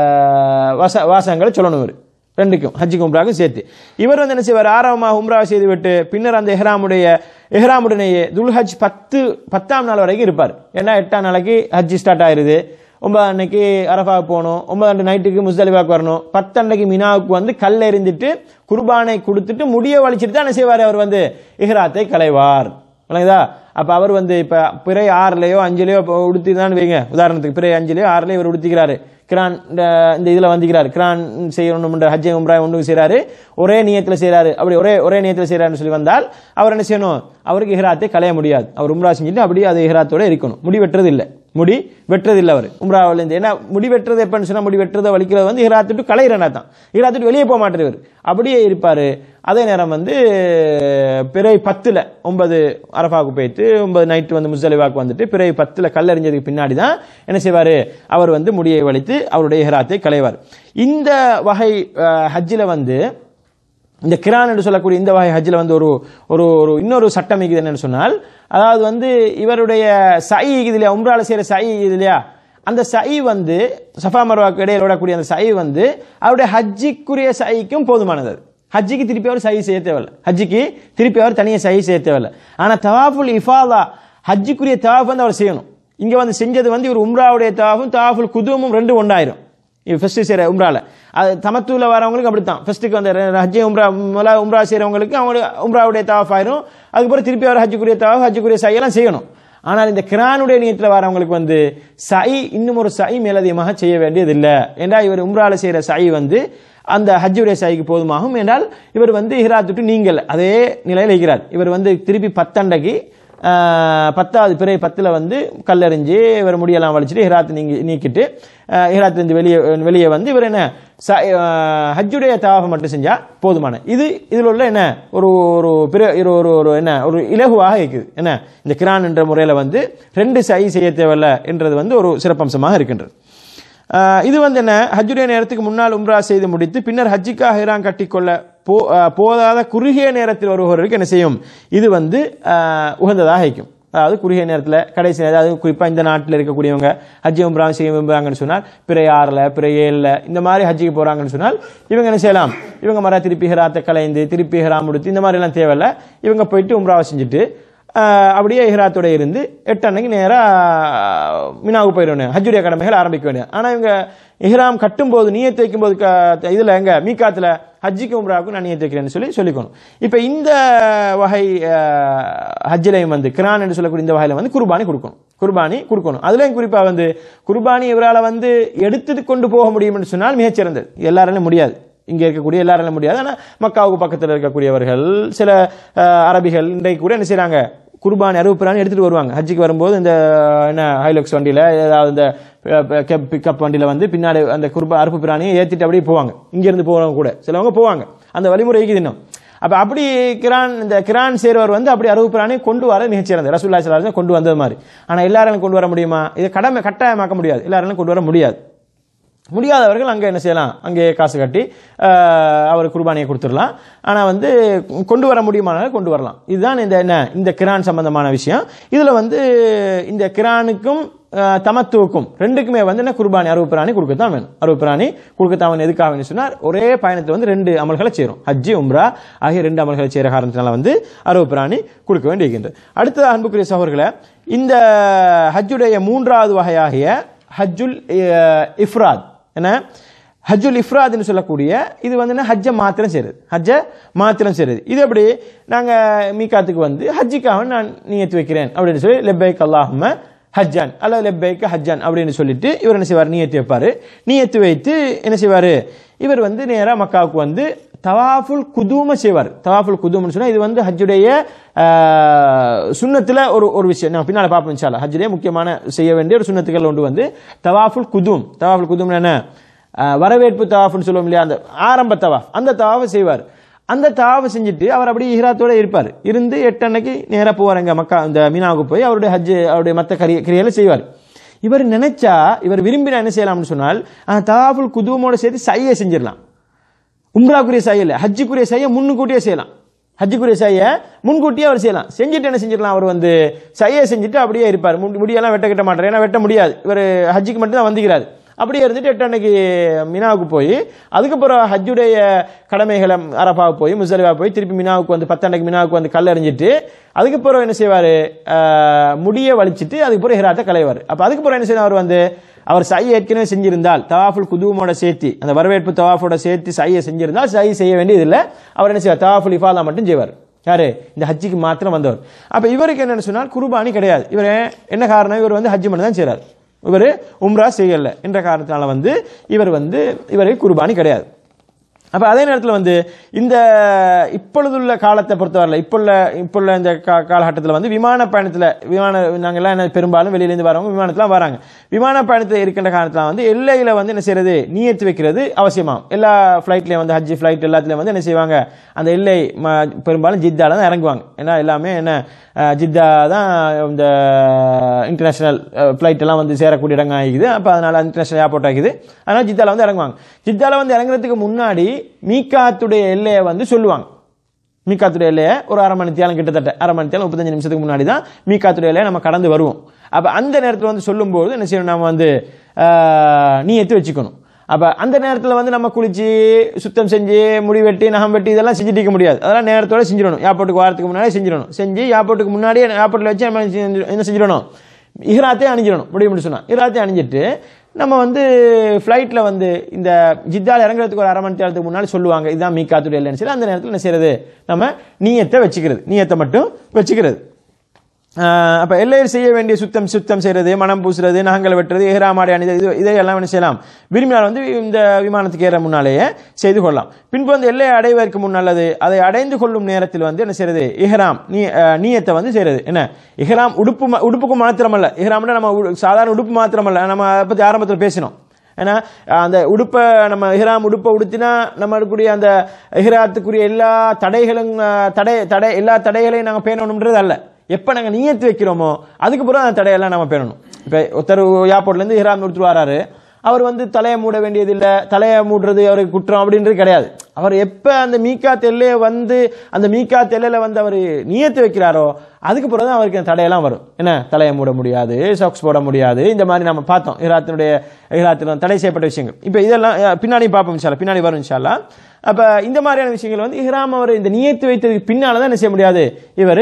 வாச வாசகங்களை சொல்லணும். இவர் ரெண்டுக்கும் ஹஜ்ஜிக்கும் உம்ராவுக்கும் சேர்த்து இவர் வந்து என்ன செய்வார், ஆரம்பமாக உம்ரா செய்து விட்டு பின்னர் அந்த எஹ்ராமுடைய எஹ்ராமுடனேயே துல்ஹஜ் பத்து பத்தாம் நாள் வரைக்கும் இருப்பார். ஏன்னா எட்டாம் நாளைக்கு ஹஜ்ஜி ஸ்டார்ட் ஆயிருது, ஒன்பது அன்னைக்கு அரஃபாவுக்கு போகணும், ஒன்பது அன்று நைட்டுக்கு முஸ்தலிஃபாவுக்கு வரணும், பத்து அன்னைக்கு மினாவுக்கு வந்து கல் எறிந்துட்டு குர்பானை கொடுத்துட்டு முடிய வலிச்சுட்டு தான் என்ன செய்வார், அவர் வந்து இஹ்ராத்தை களைவார். விளங்குதா? அப்ப அவர் வந்து இப்ப பிறை ஆறுலயோ அஞ்சுலயோ உடுத்திதான் வைங்க, உதாரணத்துக்கு பிறை அஞ்சுலயோ ஆறுலயோ இவர் உடுத்திக்கிறாரு, கிரான் இந்த இதுல வந்துக்கிறாரு, கிரான் செய்யணும் ஹஜ்ஜை உம்ரா ஒன்று செய்யறாரு, ஒரே நியத்துல செய்யறாரு. அப்படி ஒரே ஒரே நியத்துல செய்யறாருன்னு சொல்லி வந்தால் அவர் என்ன செய்யணும், அவருக்கு இஹ்ராத்தை களைய முடியாது. அவர் உம்ரா செஞ்சுட்டு அப்படியே அது இஹ்ராத்தோட இருக்கணும், முடி வெட்டுறது இல்லை, முடி வெட்டுறது இல்லை அவர் உம்ராவில் இருந்து. ஏன்னா முடி வெட்டுறது எப்பன்னு சொன்னா, முடி வெட்டுறதை வலிக்கிறது வந்து இஹ்ராத்துட்டு களையிறனா தான், இஹ்ராத்துட்டு வெளியே போக மாட்டார் இவர், அப்படியே இருப்பாரு. அதே நேரம் வந்து பிறை பத்துல ஒன்பது அரஃபாவுக்கு போயிட்டு ஒன்பது நைட்டு வந்து முஸ்தலிஃபாவுக்கு வந்துட்டு பிறை பத்துல கல்லறிஞ்சதுக்கு பின்னாடி தான் என்ன செய்வாரு, அவர் வந்து முடியை வலித்து அவருடைய இஹ்ராத்தை களைவார். இந்த வகை ஹஜ்ஜில வந்து இந்த கிரான் என்று சொல்லக்கூடிய இந்த வகை ஹஜ்ஜில் வந்து ஒரு ஒரு இன்னொரு சட்டம் இருக்குது. என்னன்னு சொன்னால், அதாவது வந்து இவருடைய சை இது இல்லையா, உம்ரால செய்யற சை இது இல்லையா, அந்த சை வந்து சஃபா மர்வாக்கு இடையில விடக்கூடிய அந்த சை வந்து அவருடைய ஹஜ்ஜிக்குரிய சைக்கும் போதுமானது. ஹஜ்ஜிக்கு திருப்பி அவர் சை செய்ய தேவையில்லை, ஹஜ்ஜிக்கு திருப்பி அவர் தனியாக சை செய்ய தேவையில்லை. ஆனால் தவாஃபுல் இஃபாதா ஹஜ்ஜிக்குரிய தவாஃப் வந்து அவர் செய்யணும். இங்க வந்து செஞ்சது வந்து இவர் உம்ராவுடைய தவாஃபும் தவாஃபுல் குதுமும் ரெண்டு ஒன்றாயிரும். ஃபர்ஸ்ட் செய்யற உம்ரால அது தமத்துல வரவங்களுக்கு அப்படித்தான், ஃபர்ஸ்ட்டுக்கு வந்து ஹஜ்ஜை உம்ரா உம்ரா செய்யறவங்களுக்கு அவங்க உம்ராவுடைய தவாஃப் ஆயிரும், அதுக்கப்புறம் திருப்பி அவர் ஹஜ்ஜுக்குரிய தவாஃப் ஹஜ்ஜுக்குரிய சையெல்லாம் செய்யணும். ஆனால் இந்த கிரானுடைய நியத்தில் வரவங்களுக்கு வந்து சை இன்னும் ஒரு சை மேலதிகமாக செய்ய வேண்டியது இல்லை. ஏன்னா இவர் உம்ரால செய்யற சை வந்து அந்த ஹஜ்ஜுடைய சைக்கு போதுமாகும். என்றால் இவர் வந்து இஹ்ராத்துட்டு நீங்கள் அதே நிலையில் இருக்கிறார். இவர் வந்து திருப்பி பத்தண்டைக்கு பத்தாவது பிறை பத்தில் வந்து கல்லறிஞ்சு இவர் முடியெல்லாம் வலிச்சுட்டு இஹ்ராத் நீங்கி நீக்கிட்டு இஹ்ராத்திலிருந்து வெளியே வெளியே வந்து இவர் என்ன ஹஜ்ஜுடைய தவாஃபை மட்டும் செஞ்சால் போதுமான இது இதில் உள்ள என்ன ஒரு ஒரு பிற ஒரு ஒரு என்ன ஒரு இலகுவாக இருக்குது என்ன இந்த கிரான் என்ற முறையில் வந்து ரெண்டு சை செய்ய தேவையில்லை என்றது வந்து ஒரு சிறப்பம்சமாக இருக்கின்றது. இது வந்து என்ன ஹஜ்ஜுடைய நேரத்துக்கு முன்னால் உம்ரா செய்து முடித்து பின்னர் ஹஜ்ஜுக்காக இஹ்ராம் கட்டிக்கொள்ள போ போதாத குறுகிய நேரத்தில் வருபவர்களுக்கு என்ன செய்யும் இது வந்து உகந்ததாக இருக்கும். அதாவது குறுகிய நேரத்தில் கடைசி அதாவது குறிப்பாக இந்த நாட்டில் இருக்கக்கூடியவங்க ஹஜ்ஜி உம்ரா செய்ய விரும்புகிறாங்கன்னு சொன்னால் பிற ஆறில் பிற ஏழில் இந்த மாதிரி ஹஜ்ஜிக்கு போகிறாங்கன்னு சொன்னால் இவங்க என்ன செய்யலாம் இவங்க மர திருப்பி ஹிராத்தை கலைந்து திருப்பி ஹிராம் முடித்து இந்த மாதிரிலாம் தேவையில்லை இவங்க போயிட்டு உம்ராவை செஞ்சுட்டு அப்படியே இஹ்ராத்தோட இருந்து எட்டு அன்னைக்கு நேராக மினாவுக்கு போயிடணும் ஹஜ்ஜுடைய கடமைகள் ஆரம்பிக்க வேண்டியது. ஆனால் இவங்க இஹ்ராம் கட்டும்போது நியத்து வைக்கும்போது இதில் எங்க மீகாத்தில் ஹஜ்ஜிக்கு உம்ராவுக்கு நான் நியத்து வைக்கிறேன்னு சொல்லி சொல்லிக்கணும். இப்போ இந்த வகை ஹஜ்ஜிலையும் வந்து கிரான் என்று சொல்லக்கூடிய இந்த வகையில் வந்து குர்பானி கொடுக்கணும் குர்பானி கொடுக்கணும். அதுலேயும் குறிப்பாக வந்து குர்பானி இவரால் வந்து எடுத்துட்டு கொண்டு போக முடியும்னு சொன்னால் மிகச்சிறந்தது. எல்லாராலும் முடியாது, இங்கே இருக்கக்கூடிய எல்லாராலும் முடியாது. ஆனால் மக்காவுக்கு பக்கத்தில் இருக்கக்கூடியவர்கள் சில அரபிகள் இன்றைக்கு கூட என்ன செய்கிறாங்க குர்பானி அறுப்பு பிராணி எடுத்துகிட்டு வருவாங்க. ஹஜ்ஜிக்கு வரும்போது இந்த என்ன ஹைலக்ஸ் வண்டியில் ஏதாவது இந்த பிக்கப் வண்டியில் வந்து பின்னாடி அந்த குர்பா அறுப்பு பிராணியை ஏற்றிட்டு அப்படியே போவாங்க. இங்கேருந்து போகிறவங்க கூட சிலவங்க போவாங்க. அந்த வழிமுறைக்கு இன்னும் அப்போ அப்படி கிரான் இந்த கிரான் சேர்வர் வந்து அப்படி அறுப்பு பிராணி கொண்டு வர மிகச்சிறந்தது. ரசூலுல்லாஹி ஸல்லல்லாஹு அலைஹி வஸல்லம் கொண்டு வந்தது மாதிரி. ஆனால் எல்லாராலும் கொண்டு வர முடியுமா? இதை கடமை கட்டாயமாக்க முடியாது. எல்லாராலும் கொண்டு வர முடியாது. முடியாதவர்கள் அங்கே என்ன செய்யலாம் அங்கே காசு கட்டி அவர் குர்பானியை கொடுத்துடலாம். ஆனால் வந்து கொண்டு வர முடியுமானாலும் கொண்டு வரலாம். இதுதான் இந்த என்ன இந்த கிரான் சம்பந்தமான விஷயம். இதில் வந்து இந்த கிரானுக்கும் தமத்துவுக்கும் ரெண்டுக்குமே வந்து என்ன குர்பானி அறுப்பு பிராணி கொடுக்கத்தான் வேணும். அறுப்பு பிராணி கொடுக்கத்தான் வேணும். எதுக்காக வேணும் சொன்னார் ஒரே பயணத்தில் வந்து ரெண்டு அமல்களை சேரும். ஹஜ்ஜி உம்ரா ஆகிய ரெண்டு அமல்களை சேர காரணத்தினால வந்து அறுப்பு பிராணி கொடுக்க வேண்டி இருக்கின்றது. அடுத்த அன்புக்குரிய சகோதரர்களே இந்த ஹஜ்ஜுடைய மூன்றாவது வகையாகிய ஹஜ்ஜுல் இஃப்ராத் என்ன ஹஜ்ஜுல் இஃப்ராத்னு சொல்லக்கூடிய இது வந்து ஹஜ்ஜை மாத்திரம் செய்யுது ஹஜ்ஜை மாத்திரம் செய்யுது. இது எப்படி நாங்கள் மீகாத்துக்கு வந்து ஹஜ்ஜிக்காக நான் நியத்து வைக்கிறேன் அப்படின்னு சொல்லி லெப்பைக் அல்லாஹும்ம ஹஜ்ஜான் அல்லது லெப்பைக் ஹஜ்ஜான் அப்படின்னு சொல்லிட்டு இவர் என்ன செய்வார் நியத்து வைப்பார். நியத்து வைத்து என்ன செய்வார் இவர் வந்து நேராக மக்காவுக்கு வந்து தவாஃபுல் குதூம செய்வார். தவாஃபுல் குதூம்னு சொன்னால் இது வந்து ஹஜ்ஜுடைய சுன்னத்தில் ஒரு ஒரு விஷயம் நான் பின்னால் பார்ப்போம் இன்ஷா அல்லாஹ். ஹஜ்ஜுடைய முக்கியமான செய்ய வேண்டிய ஒரு சுன்னத்துக்கள் ஒன்று வந்து தவாஃபுல் குதூம். தவாஃபுல் குதூம் என்ன வரவேற்பு தவாஃப்னு சொல்லுவோம் இல்லையா, அந்த ஆரம்ப தவாஃப் அந்த தவாஃபை செய்வார். அந்த தவாஃபை செஞ்சுட்டு அவர் அப்படியே இஹ்ராத்தோட இருப்பார். இருந்து எட்டு அன்னைக்கு நேராக போவார் எங்கள் மக்கா இந்த மீனாவுக்கு போய் அவருடைய ஹஜ்ஜு அவருடைய மற்ற கரிய கிரியலை செய்வார். இவர் நினைச்சா இவர் விரும்பினா என்ன செய்யலாம்னு சொன்னால் அந்த தவாஃபுல் குதூமோட சேர்த்து சையை செஞ்சிடலாம். உம்ராக்குரிய சை இல்லை ஹஜ்ஜுக்குரிய சையை முன்னுக்கூட்டியே செய்யலாம். ஹஜ்ஜுக்குரிய சையை முன்கூட்டியே அவர் செய்யலாம். செஞ்சுட்டு என்ன செஞ்சிடலாம் அவர் வந்து சையை செஞ்சுட்டு அப்படியே இருப்பார். முடியெல்லாம் வெட்ட கட்ட மாட்டார். ஏன்னா வெட்ட முடியாது, இவர் ஹஜ்ஜுக்கு மட்டும் தான் வந்துக்கிறார். அப்படியே இருந்துட்டு எட்டு அன்னைக்கு மினாவுக்கு போய் அதுக்கப்புறம் ஹஜ்ஜுடைய கடமைகளை அரபாவுக்கு போய் முஸ்தலிஃபா போய் திருப்பி மினாவுக்கு வந்து பத்து அன்னைக்கு மினாவுக்கு வந்து கல் எறிஞ்சிட்டு அதுக்கப்புறம் என்ன செய்வார் முடியை வலிச்சிட்டு அதுக்கப்புறம் இஹ்ராத்தை கலைவார். அப்போ அதுக்கப்புறம் என்ன செய்வார் அவர் வந்து அவர் சை ஏற்கனவே செஞ்சிருந்தால் தவாஃபுல் குதூமோட சேர்த்து அந்த வரவேற்பு தவாஃபோட சேர்த்து சையை செஞ்சிருந்தால் சை செய்ய வேண்டியதில்லை. அவர் என்ன செய்வார் தவாஃபுல் இஃபாதா மட்டும் செய்வார். யாரு இந்த ஹஜ்ஜிக்கு மாத்திரம் வந்தவர். அப்போ இவருக்கு என்னன்னு சொன்னால் குர்பானி கிடையாது. இவர் என்ன காரணம் இவர் வந்து ஹஜ்ஜி மட்டும் தான் செய்கிறார். இவர் உம்ரா செய்யல என்ற காரணத்தினால வந்து இவர் வந்து இவருக்கு குர்பானி கிடையாது. அப்போ அதே நேரத்தில் வந்து இந்த இப்பொழுதுள்ள காலத்தை பொறுத்தவரையில் இப்போ உள்ள இப்போ உள்ள இந்த கா காலகட்டத்தில் வந்து விமான பயணத்தில் விமான நாங்கள்லாம் என்ன பெரும்பாலும் வெளியிலேருந்து வரவங்க விமானத்தில் வராங்க. விமான பயணத்தில் இருக்கின்ற காலத்தில் வந்து எல்லையில் வந்து என்ன செய்யறது நியத்து வைக்கிறது அவசியமாகும். எல்லா ஃப்ளைட்லேயும் வந்து ஹஜ்ஜி ஃப்ளைட் எல்லாத்துலேயும் வந்து என்ன செய்வாங்க அந்த எல்லை பெரும்பாலும் ஜித்தால தான் இறங்குவாங்க. ஏன்னா எல்லாமே என்ன ஜித்தா தான் இந்த இன்டர்நேஷனல் ஃப்ளைட் எல்லாம் வந்து சேரக்கூடிய இடங்க ஆகிக்குது. அப்போ அதனால இன்டர்நேஷனல் ஏர்போர்ட் ஆகிக்குது. அதனால் ஜித்தால வந்து இறங்குவாங்க. ஜித்தால வந்து இறங்குறதுக்கு முன்னாடி மீகாத்துடைய எல்லையை வந்து சொல்லுவாங்க. மீகாத்துடைய எல்லையை ஒரு அரை மணி தேலம் கிட்டத்தட்ட அரை மணி தேலம் முப்பத்தஞ்சு நிமிஷத்துக்கு முன்னாடி தான் மீகாத்துடைய எல்லையை நம்ம கடந்து வருவோம். அப்போ அந்த நேரத்தில் வந்து சொல்லும்போது என்ன செய்யணும் நம்ம வந்து நியத்து வச்சுக்கணும். அப்போ அந்த நேரத்தில் வந்து நம்ம குளிச்சு சுத்தம் செஞ்சு முடி வெட்டி நகம் வெட்டி இதெல்லாம் செஞ்சுட்டு இருக்க முடியாது. அதெல்லாம் நேரத்தோட செஞ்சிடணும். ஏர்போர்ட்டுக்கு வாரத்துக்கு முன்னாடியே செஞ்சிடணும். செஞ்சு ஏர்போர்ட்டுக்கு முன்னாடியே ஏர்போர்ட்டில் வச்சு நம்ம என்ன செஞ்சிடணும் இஹ்ராத்தையும் அணிஞ்சிடணும். முடியும்னு சொன்னால் இஹ்ராத்தையும் அணிஞ்சிட்டு நம்ம வந்து ஃப்ளைட்டில் வந்து இந்த ஜித்தால் இறங்குறதுக்கு ஒரு அரை மணி நேரத்துக்கு முன்னாடி சொல்லுவாங்க இதுதான் மீகாத்துடைய எல்லைன்னு சொல்லி அந்த நேரத்தில் என்ன செய்யறது நம்ம நீயத்தை வச்சுக்கிறது. நீயத்தை மட்டும் வச்சுக்கிறது. அப்ப எல்லையில் செய்ய வேண்டிய சுத்தம் சுத்தம் செய்யறது, மனம் பூசுறது, நகங்கள் வெட்டுறது, இஹ்ராம் ஆடை அணிதல், இது இதையெல்லாம் என்ன செய்யலாம், விரும்பினால் வந்து இந்த விமானத்துக்கு ஏற முன்னாலேயே செய்து கொள்ளலாம். பின்பு வந்து எல்லையை அடைவதற்கு முன் அல்லது அதை அடைந்து கொள்ளும் நேரத்தில் வந்து என்ன செய்யறது, இஹ்ராம் நீ நீயத்தை வந்து செய்யறது. என்ன இஹ்ராம் உடுப்பு உடுப்புக்கு மாத்திரமல்ல, இஹ்ராம்னா நம்ம சாதாரண உடுப்பு மாத்திரமல்ல, நம்ம அதை பத்தி ஆரம்பத்தில் பேசினோம். ஏன்னா அந்த உடுப்பை நம்ம இஹ்ராம் உடுப்பை உடுத்தினா நம்மளுக்குரிய அந்த இஹ்ராத்துக்குரிய எல்லா தடைகளும் தடை தடை எல்லா தடைகளையும் நாங்கள் பேணணும்ன்றது அல்ல. எப்போ நாங்கள் நியத்து வைக்கிறோமோ அதுக்கு பிறகு அந்த தடையெல்லாம் நம்ம பேணணும். இப்போ ஒருத்தர் ஏர்போர்ட்லேருந்து இஹ்ராம் எடுத்துட்டு வராரு, அவர் வந்து தலையை மூட வேண்டியதில்லை, தலையை மூடுறது அவருக்கு குற்றம் அப்படின்றது கிடையாது. அவர் எப்போ அந்த மீகாத் எல்லையை வந்து அந்த மீகாத் எல்லையில் வந்து அவர் நியத்து வைக்கிறாரோ அதுக்கு பிறகு தான் அவருக்கு அந்த தடையெல்லாம் வரும். என்ன தலையை மூட முடியாது, சாக்ஸ் போட முடியாது, இந்த மாதிரி நம்ம பார்த்தோம் இஹ்ராத்தினுடைய இஹ்ராத்தில் தடை செய்யப்பட்ட விஷயங்கள். இப்போ இதெல்லாம் பின்னாடி பார்ப்போம் இன்ஷா அல்லாஹ், பின்னாடி வரும் இன்ஷா அல்லாஹ். அப்போ இந்த மாதிரியான விஷயங்கள் வந்து இஹ்ராம் அவர் இந்த நியத்து வைத்ததுக்கு பின்னால் தான் என்ன செய்ய முடியாது, இவர்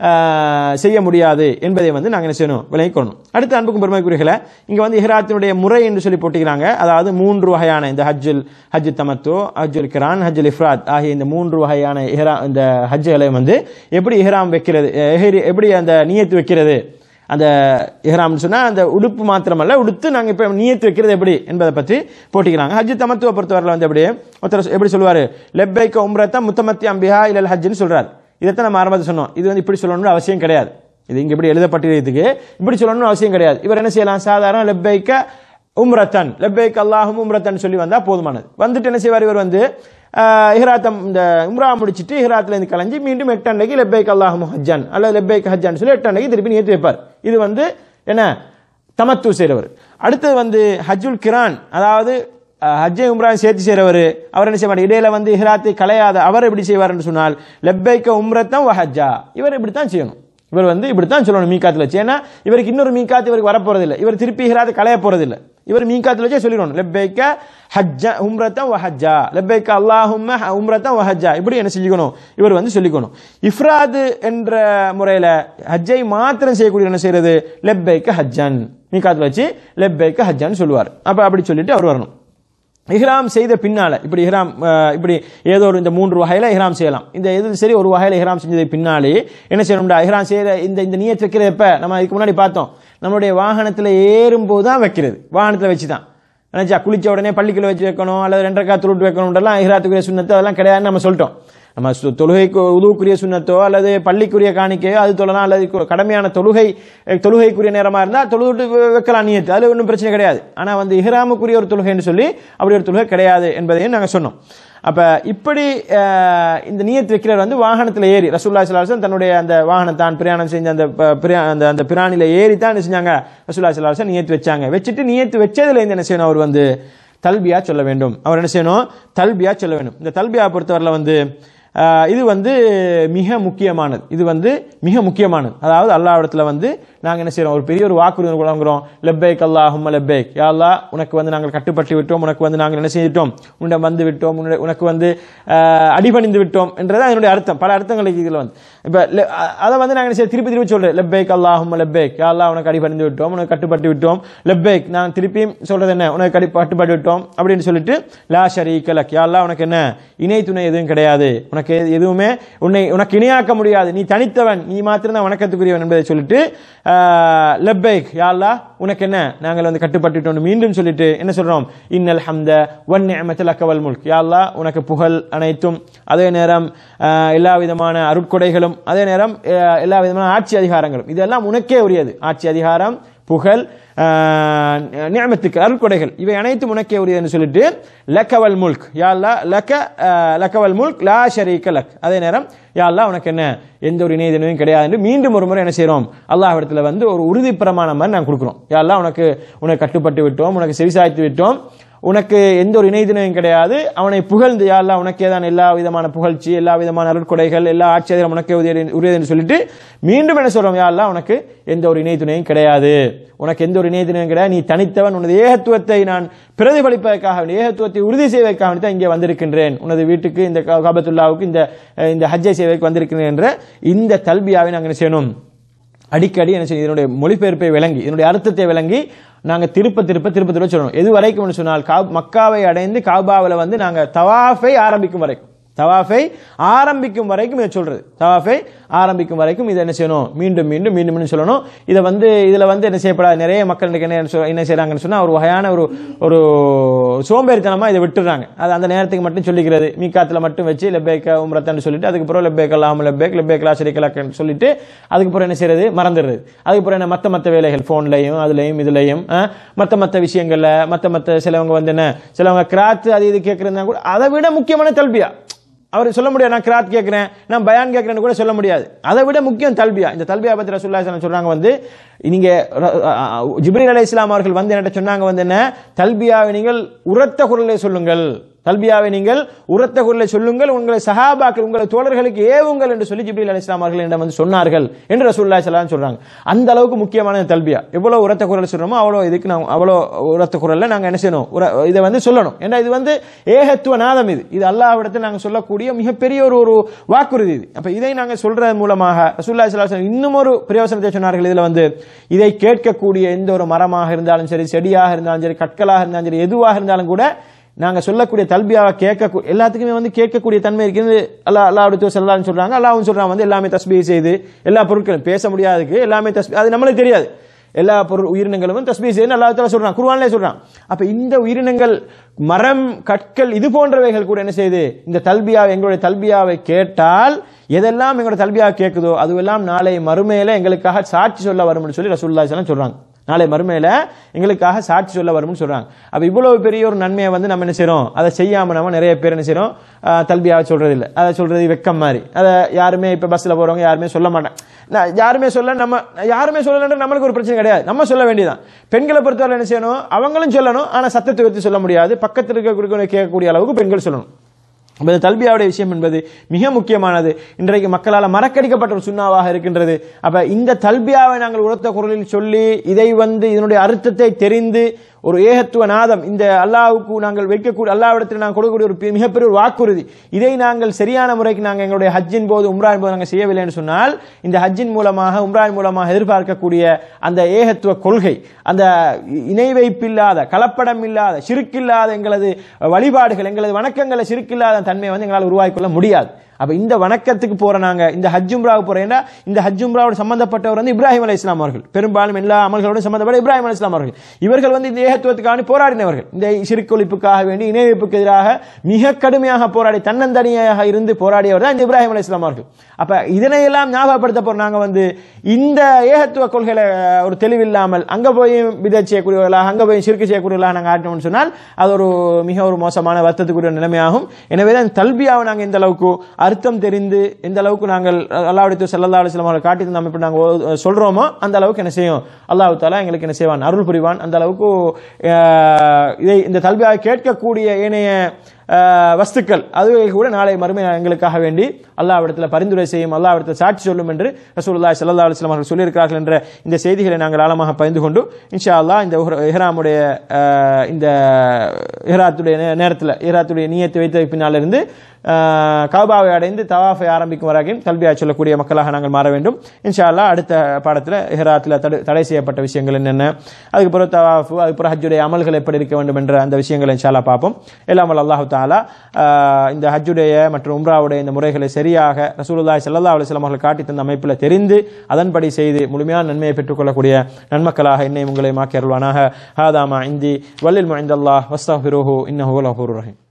செய்ய முடியாது என்பதை வந்து நாங்கள் என்ன செய்யணும், விலகிக் கொள்ளணும். அடுத்த அன்புக்கும் பெருமைக்குரியர்களை இங்கே வந்து இஹ்ராத்தினுடைய முறை என்று சொல்லி போட்டிக்கிறாங்க. அதாவது மூன்று வகையான இந்த ஹஜ்ஜுல் ஹஜ்ஜு தமத்து, ஹஜ்ஜுல் கிரான், ஹஜ்ஜுல் இஃப்ராத் ஆகிய இந்த மூன்று வகையான இஹ்ரா இந்த ஹஜ்ஜுகளை வந்து எப்படி இஹ்ராம் வைக்கிறது, எப்படி அந்த நியத்து வைக்கிறது, அந்த இஹ்ராம்னு சொன்னால் அந்த உடுப்பு மாத்திரமல்ல, உடுத்து நாங்கள் இப்போ நியத்து வைக்கிறது எப்படி என்பதை பற்றி போட்டிக்கிறாங்க. ஹஜ்ஜு தமத்துவை பொறுத்தவரையில் வந்து எப்படி ஒருத்தர் எப்படி சொல்லுவார், லெப்பைக்க உம்ரத்தா முத்தமத்தி அம்பிஹா இல்லல் ஹஜ்ஜுன்னு சொல்கிறார். இதைத்தான் நம்ம ஆரம்பத்தில் சொன்னோம். இது வந்து இப்படி சொல்லணும்னு அவசியம் கிடையாது, இது இங்கே இப்படி எழுதப்பட்டிருக்கிறதுக்கு இப்படி சொல்லணும்னு அவசியம் கிடையாது. இவர் என்ன செய்யலாம், சாதாரண லெப்பைக்க உம்ரத்தன், லெப்பைக் அல்லாஹும் உம்ரத்தன் சொல்லி வந்தால் போதுமானது. வந்துட்டு என்ன செய்வார், இவர் வந்து இஹ்ராத்தம் இந்த உம்ரா முடிச்சுட்டு இஹ்ராத்திலேருந்து கலைஞ்சி மீண்டும் எட்டு அன்னைக்கு லெப்பைக் அல்லாஹும் ஹஜ்ஜன் அல்லது லெப்பைக் ஹஜ்ஜான்னு சொல்லி எட்டு அன்னைக்கு திருப்பி நியத்து வைப்பார். இது வந்து என்ன தமத்து செய்கிறவர். அடுத்தது வந்து ஹஜ்ஜுல் கிரான், அதாவது ஹஜ்ஜை உம்ராவை சேர்த்து செய்கிறவர். அவர் என்ன செய்வார், இடையில வந்து இஹ்ராத்தை கலையாத அவர் எப்படி செய்வார் என்று சொன்னால் லெப்பைக்க உம்ரத்தம் வஹஜ்ஜா, இவர் இப்படித்தான் செய்யணும். இவர் வந்து இப்படித்தான் சொல்லணும் மீகாத்தில் வச்சு. ஏன்னா இவருக்கு இன்னொரு மீகாத்து இவருக்கு வரப்போறதில்லை, இவர் திருப்பி இஹ்ராத்தை கலைய போறதில்லை. இவர் மீகாத்தில் வச்சே சொல்லிடணும் லெப்பைக்க ஹஜ்ஜா உம்ரத்தம் வஹஜ்ஜா, லெப்பைக்க அல்லாஹும்ம உம்ரத்தம் வஹஜ்ஜா, இப்படி என்ன செஞ்சுக்கணும், இவர் வந்து சொல்லிக்கணும். இஃப்ராது என்ற முறையில் ஹஜ்ஜை மாத்திரம் செய்யக்கூடிய என்ன செய்யறது, லெப்பைக்க ஹஜ்ஜன், மீகாத்தில் வச்சு லெப்பைக்க ஹஜ்ஜான்னு சொல்லுவார். அப்போ அப்படி சொல்லிட்டு அவர் வரணும். இஹ்ராம் செய்த பின்னால இப்படி இஹ்ராம் இப்படி ஏதோ ஒரு இந்த மூன்று வகையில இஹ்ராம் செய்யலாம். இந்த எது சரி, ஒரு வகையில இஹ்ராம் செஞ்சது பின்னாலே என்ன செய்யணும்டா, இஹ்ராம் செய்யற இந்த இந்த நியத் வைக்கிறது எப்ப, நம்ம இதுக்கு முன்னாடி பார்த்தோம், நம்மளுடைய வாகனத்தில் ஏறும் போது தான் வைக்கிறது. வாகனத்தில் வச்சு தான் நினைச்சா குளிச்ச உடனே பள்ளிக்குள்ள வச்சு வைக்கணும் அல்லது ரெண்டரைக்கா துருட்டு வைக்கணும்ன்றலாம் இஹ்ராத்துக்குரிய சுன்னத்து அதெல்லாம் கிடையாதுன்னு நம்ம சொல்லிட்டோம். நம்ம தொழுகைக்கு உதுவுக்குரிய சுன்னத்தோ அல்லது பள்ளிக்குரிய காணிக்கையோ அது தொழலாம், அல்லது கடமையான தொழுகை தொழுகைக்குரிய நேரமாக இருந்தால் தொழுது வைக்கலாம் நியத்து, அது ஒன்றும் பிரச்சனை கிடையாது. ஆனால் வந்து இஹ்ராமுக்குரிய ஒரு தொழுகைன்னு சொல்லி அப்படி ஒரு தொழுகை கிடையாது என்பதையும் நாங்கள் சொன்னோம். அப்போ இப்படி இந்த நியத்து வைக்கிறவர் வந்து வாகனத்தில் ஏறி ரசூலுல்லாஹி ஸல்லல்லாஹு அலைஹி வஸல்லம் தன்னுடைய அந்த வாகனத்தான் பிரயாணம் செஞ்ச அந்த அந்த அந்த பிராணியில் ஏறி தான் என்ன செஞ்சாங்க, ரசூலுல்லாஹி ஸல்லல்லாஹு அலைஹி வஸல்லம் நியத்து வச்சாங்க. வச்சுட்டு நியத்து வச்சதுல இருந்து என்ன செய்யணும், அவர் வந்து தல்பியா சொல்ல வேண்டும். அவர் என்ன செய்யணும், தல்பியா சொல்ல வேண்டும். இந்த தல்பியா பொறுத்தவரையில் வந்து இது வந்து மிக முக்கியமானது. இது வந்து மிக முக்கியமானது. அதாவது அல்லாஹ்விடத்துல வந்து நாங்கள் என்ன செய்யறோம், ஒரு பெரிய ஒரு வாக்குறுதி வழங்குறோம், லெப்பைக் அல்லாஹும்ம லெப்பைக், யா அல்லாஹ் உனக்கு வந்து நாங்கள் கட்டுப்பட்டு விட்டோம், உனக்கு வந்து நாங்கள் என்ன செய்துட்டோம், உன்னிடம் வந்து விட்டோம், உனக்கு வந்து அடிபணிந்து விட்டோம் என்றது அதனுடைய அர்த்தம். பல அர்த்தங்கள் இதில் வந்து இப்போ அதை வந்து நாங்கள் திருப்பி திருப்பி சொல்றேன், லெப்பைக் அல்லாஹும்ம லெப்பைக், யா அல்லாஹ் உனக்கு அடிபணிந்து விட்டோம், உனக்கு கட்டுப்பட்டு விட்டோம், லெப்பைக் நான் திருப்பியும் சொல்றது என்ன, உனக்கு கடி கட்டுப்பட்டு விட்டோம் அப்படின்னு சொல்லிட்டு லா ஷரீக லக், யா அல்லாஹ் உனக்கு என்ன இணை துணை எதுவும் கிடையாது, உனக்கு எதுவுமே உன்னை உனக்கு இணையாக்க முடியாது, நீ தனித்தவன், நீ மாத்திரம் தான் வணக்கத்துக்குரியவன் என்பதை சொல்லிட்டு லப்பைக் யா அல்லாஹ் உனக்கு என்ன நாங்கள் வந்து கட்டுப்பட்டுட்டோம் மீண்டும் சொல்லிட்டு என்ன சொல்றோம், இன்னல் ஹம்த வன் நிஅமத லக வல் முல்க், யா அல்லாஹ் உனக்கு புகழ் அனைத்தும், அதே நேரம் எல்லா விதமான அருட்கொடைகளும், அதே நேரம் எல்லா விதமான ஆட்சி அதிகாரங்களும் இதெல்லாம் உனக்கே உரியது. ஆட்சி அதிகாரம், புகழ், நிஅமத்துக்கு அருட்கொடைகள் இவை அனைத்தும் உனக்கே உரியதுன்னு சொல்லிட்டு லக்கவல் முல்க் யா அல்லாஹ் லக்க லக்கவல் முல்க் லா ஷரீக லக், அதே நேரம் யா அல்லாஹ் உனக்கு என்ன எந்த ஒரு இணை துணையும் கிடையாது என்று மீண்டும் ஒரு முறை என்ன செய்யறோம், அல்லாஹ்விடத்துல வந்து ஒரு உறுதி பிரமாணம் மாதிரி நாங்கள் கொடுக்குறோம். யா அல்லாஹ் உனக்கு உனக்கு கட்டுப்பட்டு விட்டோம், உனக்கு செவிசாய்த்து விட்டோம், உனக்கு எந்த ஒரு இணைதினையும் கிடையாது, அவனை புகழ்ந்து யா அல்லாஹ் உனக்கே தான் எல்லா விதமான புகழ்ச்சி, எல்லா விதமான அருட்கொடைகள், எல்லா ஆட்சியரும் உனக்கே உரியதுன்னு சொல்லிட்டு மீண்டும் என்ன சொல்றோம், யா அல்லாஹ் உனக்கு எந்த ஒரு இணைதுணையும் கிடையாது, உனக்கு எந்த ஒரு இணைதுணையும் கிடையாது, நீ தனித்தவன், உனது ஏகத்துவத்தை நான் பிரதிபலிப்பதற்காக, ஏகத்துவத்தை உறுதி செய்வதற்காக தான் இங்கே வந்திருக்கின்றேன், உனது வீட்டுக்கு இந்த காபத்துல்லாவுக்கு இந்த இந்த ஹஜ்ஜை செய்வதற்கு வந்திருக்கிறேன் என்ற இந்த தல்பியாவை நாங்கள் என்ன செய்யணும், அடிக்கடி என்ன செய்யணும், இதனுடைய மொழிபெயர்ப்பை விளங்கி இதனுடைய அர்த்தத்தை விளங்கி நாங்கள் திருப்ப திருப்ப திருப்ப திருப்ப சொல்லணும். எது வரைக்கும் சொன்னால் மக்காவை அடைந்து காபாவில் வந்து நாங்கள் தவாஃபை ஆரம்பிக்கும் வரைக்கும், தவாஃபை ஆரம்பிக்கும் வரைக்கும் இதை சொல்றது. தவாஃபை ஆரம்பிக்கும் வரைக்கும் இதை என்ன செய்யணும், மீண்டும் மீண்டும் மீண்டும் மீண்டும் சொல்லணும். இதை வந்து இதுல வந்து என்ன செய்யப்படாது, நிறைய மக்கள் என்ன என்ன செய்யறாங்கன்னு சொன்னா ஒரு வகையான ஒரு ஒரு சோம்பேறித்தனமா இதை விட்டுறாங்க. அது அந்த நேரத்துக்கு மட்டும் சொல்லிக்கிறது, மீகாத்துல மட்டும் வச்சு லெப்பேக்க உம்ரத்தன்னு சொல்லிட்டு அதுக்கப்புறம் லெப்பேக் அல்லாஹும் லெப்பேக் லெப்பேக் லா ஷரீக லக் சொல்லிட்டு அதுக்கப்புறம் என்ன செய்யறது, மறந்துடுறது. அதுக்கப்புறம் என்ன மத்த மத்த வேலைகள் போன்லயும் அதுலயும் இதுலயும் மத்த மத்த விஷயங்கள்ல மத்த மத்த சிலவங்க வந்து என்ன சிலவங்க கிராத் அது இது கேட்கறதுனா கூட அதை விட முக்கியமான தல்பியா அவர் சொல்ல முடியாது. நான் கிராத் கேட்கிறேன், நான் பயான் கேட்கிறேன்னு கூட சொல்ல முடியாது. அதை விட முக்கியம் தல்பியா. இந்த தல்பியா பத்தி ரசூலுல்லாஹி ஸல்லல்லாஹு அலைஹி வஸல்லம் சொல்றாங்க வந்து, நீங்க ஜிப்ரீல் அலைஹிஸ்ஸலாம் அவர்கள் வந்து என்ன சொன்னாங்க வந்து என்ன, தல்பியாவை நீங்கள் உரத்த குரலில் சொல்லுங்கள், தல்பியாவை நீங்கள் உரத்த குரலில் சொல்லுங்கள், உங்களை சஹாபாக்கள் உங்களை தோழர்களுக்கு ஏவுங்கள் என்று சொல்லி ஜிப்ரீல் அலைஹிஸ்ஸலாம் அவர்கள் என்னிடம் வந்து சொன்னார்கள் என்று ரசூலுல்லாஹி ஸல்லல்லாஹு அலைஹி வஸல்லம் சொல்றாங்க. அந்த அளவுக்கு முக்கியமான தல்பியா. எவ்வளவு உரத்த குரல் சொல்றோமோ அவ்வளோ இதுக்கு நாங்கள் அவ்வளோ உரத்த குரல்ல நாங்கள் என்ன செய்யணும், இதை வந்து சொல்லணும். ஏன்னா இது வந்து ஏகத்துவ நாதம், இது இது அல்லாஹ்விடத்தில் நாங்கள் சொல்லக்கூடிய மிகப்பெரிய ஒரு ஒரு வாக்குறுதி இது. அப்ப இதை நாங்கள் சொல்றது மூலமாக ரசூலுல்லாஹி ஸல்லல்லாஹு அலைஹி வஸல்லம் இன்னும் ஒரு பிரயோசனத்தை சொன்னார்கள். இதுல வந்து இதை கேட்கக்கூடிய எந்த ஒரு மரமாக இருந்தாலும் சரி, செடியாக இருந்தாலும் சரி, கற்களாக இருந்தாலும் சரி, எதுவாக இருந்தாலும் கூட நாங்க சொல்லக்கூடிய தல்பியாவை கேட்க எல்லாத்துக்குமே வந்து கேட்கக்கூடிய தன்மை இருக்குது. அல்லாஹ் அல்லாஹ்வுடைய ஸல்லல்லாஹு சொல்றாங்க, அல்லாஹ்வும் சொல்றாங்க வந்து எல்லாமே தஸ்பீஹ் செய்து எல்லா பொருட்களும் பேச முடியாதுக்கு எல்லாமே தஸ்பீஹ், அது நம்மளுக்கு தெரியாது. எல்லா பொருள் உயிரினங்களும் தஸ்பீஹ் செய்து அல்லாஹ் தஆலா சொல்றான், குர்ஆன்லயே சொல்றான். அப்ப இந்த உயிரினங்கள் மரம் கற்கள் இது போன்றவைகள் கூட என்ன செய்யுது, இந்த தல்பியாவை எங்களுடைய தல்பியாவை கேட்டால் எதெல்லாம் எங்களுடைய தல்பியாவை கேட்குதோ அதுவெல்லாம் நாளை மறுமையில எங்களுக்காக சாட்சி சொல்ல வரும்னு சொல்லி ரசூலுல்லாஹி ஸல்லல்லாஹு அலைஹி வஸல்லம் சொல்றாங்க. நாளை மறுமையில எங்களுக்காக சாட்சி சொல்ல வரும்னு சொல்றாங்க. அப்ப இவ்வளவு பெரிய ஒரு நன்மையை வந்து நம்ம என்ன செய்யறோம், அதை செய்யாம நம்ம நிறைய பேர் என்ன செய்யறோம், தல்பியாவை சொல்றது இல்லை, அதை சொல்றது வெக்கம் மாதிரி. அதை யாருமே இப்ப பஸ்ல போறவங்க யாருமே சொல்ல மாட்டாங்க. யாருமே சொல்ல நம்ம யாருமே சொல்லலன்ற நம்மளுக்கு ஒரு பிரச்சனை கிடையாது, நம்ம சொல்ல வேண்டியதான். பெண்களை பொறுத்தவரை என்ன செய்யணும், அவங்களும் சொல்லணும், ஆனா சத்தத்தை உயர்த்தி சொல்ல முடியாது. பக்கத்தில் இருக்க கேட்கக்கூடிய அளவுக்கு பெண்கள் சொல்லணும். தல்பியாவுடைய விஷயம் என்பது மிக முக்கியமானது. இன்றைக்கு மக்களால் மறக்கடிக்கப்பட்ட ஒரு சுன்னாவாக இருக்கின்றது. அப்ப இந்த தல்பியாவை நாங்கள் உரத்த குரலில் சொல்லி இதை வந்து இதனுடைய அர்த்தத்தை தெரிந்து ஒரு ஏகத்துவ நாதம் இந்த அல்லாஹ்வுக்கு நாங்கள் வைக்கக்கூடிய அல்லாஹ்விடத்தில் நாங்கள் கொடுக்கக்கூடிய ஒரு மிகப்பெரிய ஒரு வாக்குறுதி, இதை நாங்கள் சரியான முறைக்கு நாங்கள் எங்களுடைய ஹஜ்ஜின் போது உம்ராவின் போது நாங்கள் செய்யவில்லை என்று சொன்னால் இந்த ஹஜ்ஜின் மூலமாக உம்ராவின் மூலமாக எதிர்பார்க்கக்கூடிய அந்த ஏகத்துவ கொள்கை, அந்த இணை வைப்பில்லாத கலப்படம் இல்லாத சிறுக்கில்லாத எங்களது வழிபாடுகள் எங்களது வணக்கங்களை சிறுக்கில்லாத தன்மையை வந்து எங்களால் உருவாக்கிக்கொள்ள முடியாது. அப்ப இந்த வணக்கத்துக்கு போற நாங்க இந்த ஹஜ் உம்ராவுக்கு போறேன்னா இந்த ஹஜ் உம்ராவோட சம்பந்தப்பட்டவர் வந்து இப்ராஹிம் அலைஹிஸ்ஸலாம் அவர்கள், பெரும்பாலும் எல்லா அமல்களோட சம்பந்தப்பட்ட இப்ராஹிம் அலைஹிஸ்ஸலாம் அவர்கள். இவர்கள் வந்து இந்த ஏகத்துவத்துக்காக போராடினவர்கள், இந்த ஷிர்க் ஒழிப்புக்காக வேண்டி இணை வைப்புக்கு எதிராக மிக கடுமையாக போராடி தன்னந்தனியாக இருந்து போராடியவர் தான் இந்த இப்ராஹிம் அலைஹிஸ்ஸலாம் அவர்கள். அப்ப இதனையெல்லாம் ஞாபகப்படுத்த போற நாங்க வந்து இந்த ஏகத்துவ கொள்கையில ஒரு தெளிவில்லாமல் அங்க போய் பிதஅத் செய்யக்கூடியவர்களாக அங்க போய் ஷிர்க் செய்யக்கூடியவர்களாக நாங்க ஆட்டணும்னு சொன்னால் அது ஒரு மிக ஒரு மோசமான வருத்தத்துக்குரிய நிலைமையாகும். எனவேதான் தல்பியாவை நாங்க இந்த அளவுக்கு அர்த்தம் தெரிந்து எந்த அளவுக்கு நாங்கள் அல்லாஹ்வுடைய ஸல்லல்லாஹு அலைஹி வஸல்லம் அவர்கள் காட்டி தந்த இப்ப நாங்கள் சொல்றோமோ அந்த அளவுக்கு என்ன செய்யும் அல்லாஹ் தஆலா எங்களுக்கு என்ன செய்வான், அருள் புரிவான். அந்த அளவுக்கு இதை இந்த தல்பியாவை கேட்கக்கூடிய ஏனைய வஸ்துக்கள் அதுவே கூட நாளை மறுமை எங்களுக்காக வேண்டி அல்லாஹ்விடத்தில் பரிந்துரை செய்யும், அல்லாஹ்விடத்தில் சாட்சி சொல்லும் என்று ரசூலுல்லாஹி ஸல்லல்லாஹு அலைஹி வஸல்லம் அவர்கள் சொல்லியிருக்கிறார்கள் என்ற இந்த செய்திகளை நாங்கள் ஆழமாக பகிர்ந்து கொண்டு இன்ஷா அல்லாஹ் இந்த இஹ்ராமுடைய இந்த இஹ்ராத்துடைய நேரத்தில் இஹ்ராத்துடைய நியத்தை வைத்த பின்னால் இருந்து கஅபாவை அடைந்து தவாஃபை ஆரம்பிக்கும் வரைக்கும் தல்பியா சொல்லக்கூடிய மக்களாக நாங்கள் மாற வேண்டும். இன்ஷா அல்லாஹ் அடுத்த பாடத்தில் இஹ்ராத்தில் தடை செய்யப்பட்ட விஷயங்கள் என்னென்ன, அதுக்கப்புறம் தவாஃப், அதுக்கப்புறம் ஹஜ்ஜுடைய அமல்கள் எப்படி இருக்க வேண்டும் என்ற அந்த விஷயங்களை இன்ஷா அல்லாஹ் பார்ப்போம். எல்லாம் அல்லாஹ் தஆலா இந்த ஹஜ்ஜுடைய மற்றும் உம்ராவுடைய இந்த முறைகளை சரியாக ரசூலுல்லாஹி ஸல்லல்லாஹு அலைஹி வஸல்லம் அவர்கள் காட்டி தந்த அமைப்பில் தெரிந்து அதன்படி செய்து முழுமையான நன்மையை பெற்றுக்கொள்ளக்கூடிய நன்மக்களாக என்னை உங்களை மாக்கி அருள்வானாக. ஹாதா மா இந்தி வல்லில் முஇந்தல்லாஹ் வஸ்தக்ஃபிருஹு இன்னஹு ஹுவல் கஃபூருர் ரஹீம்.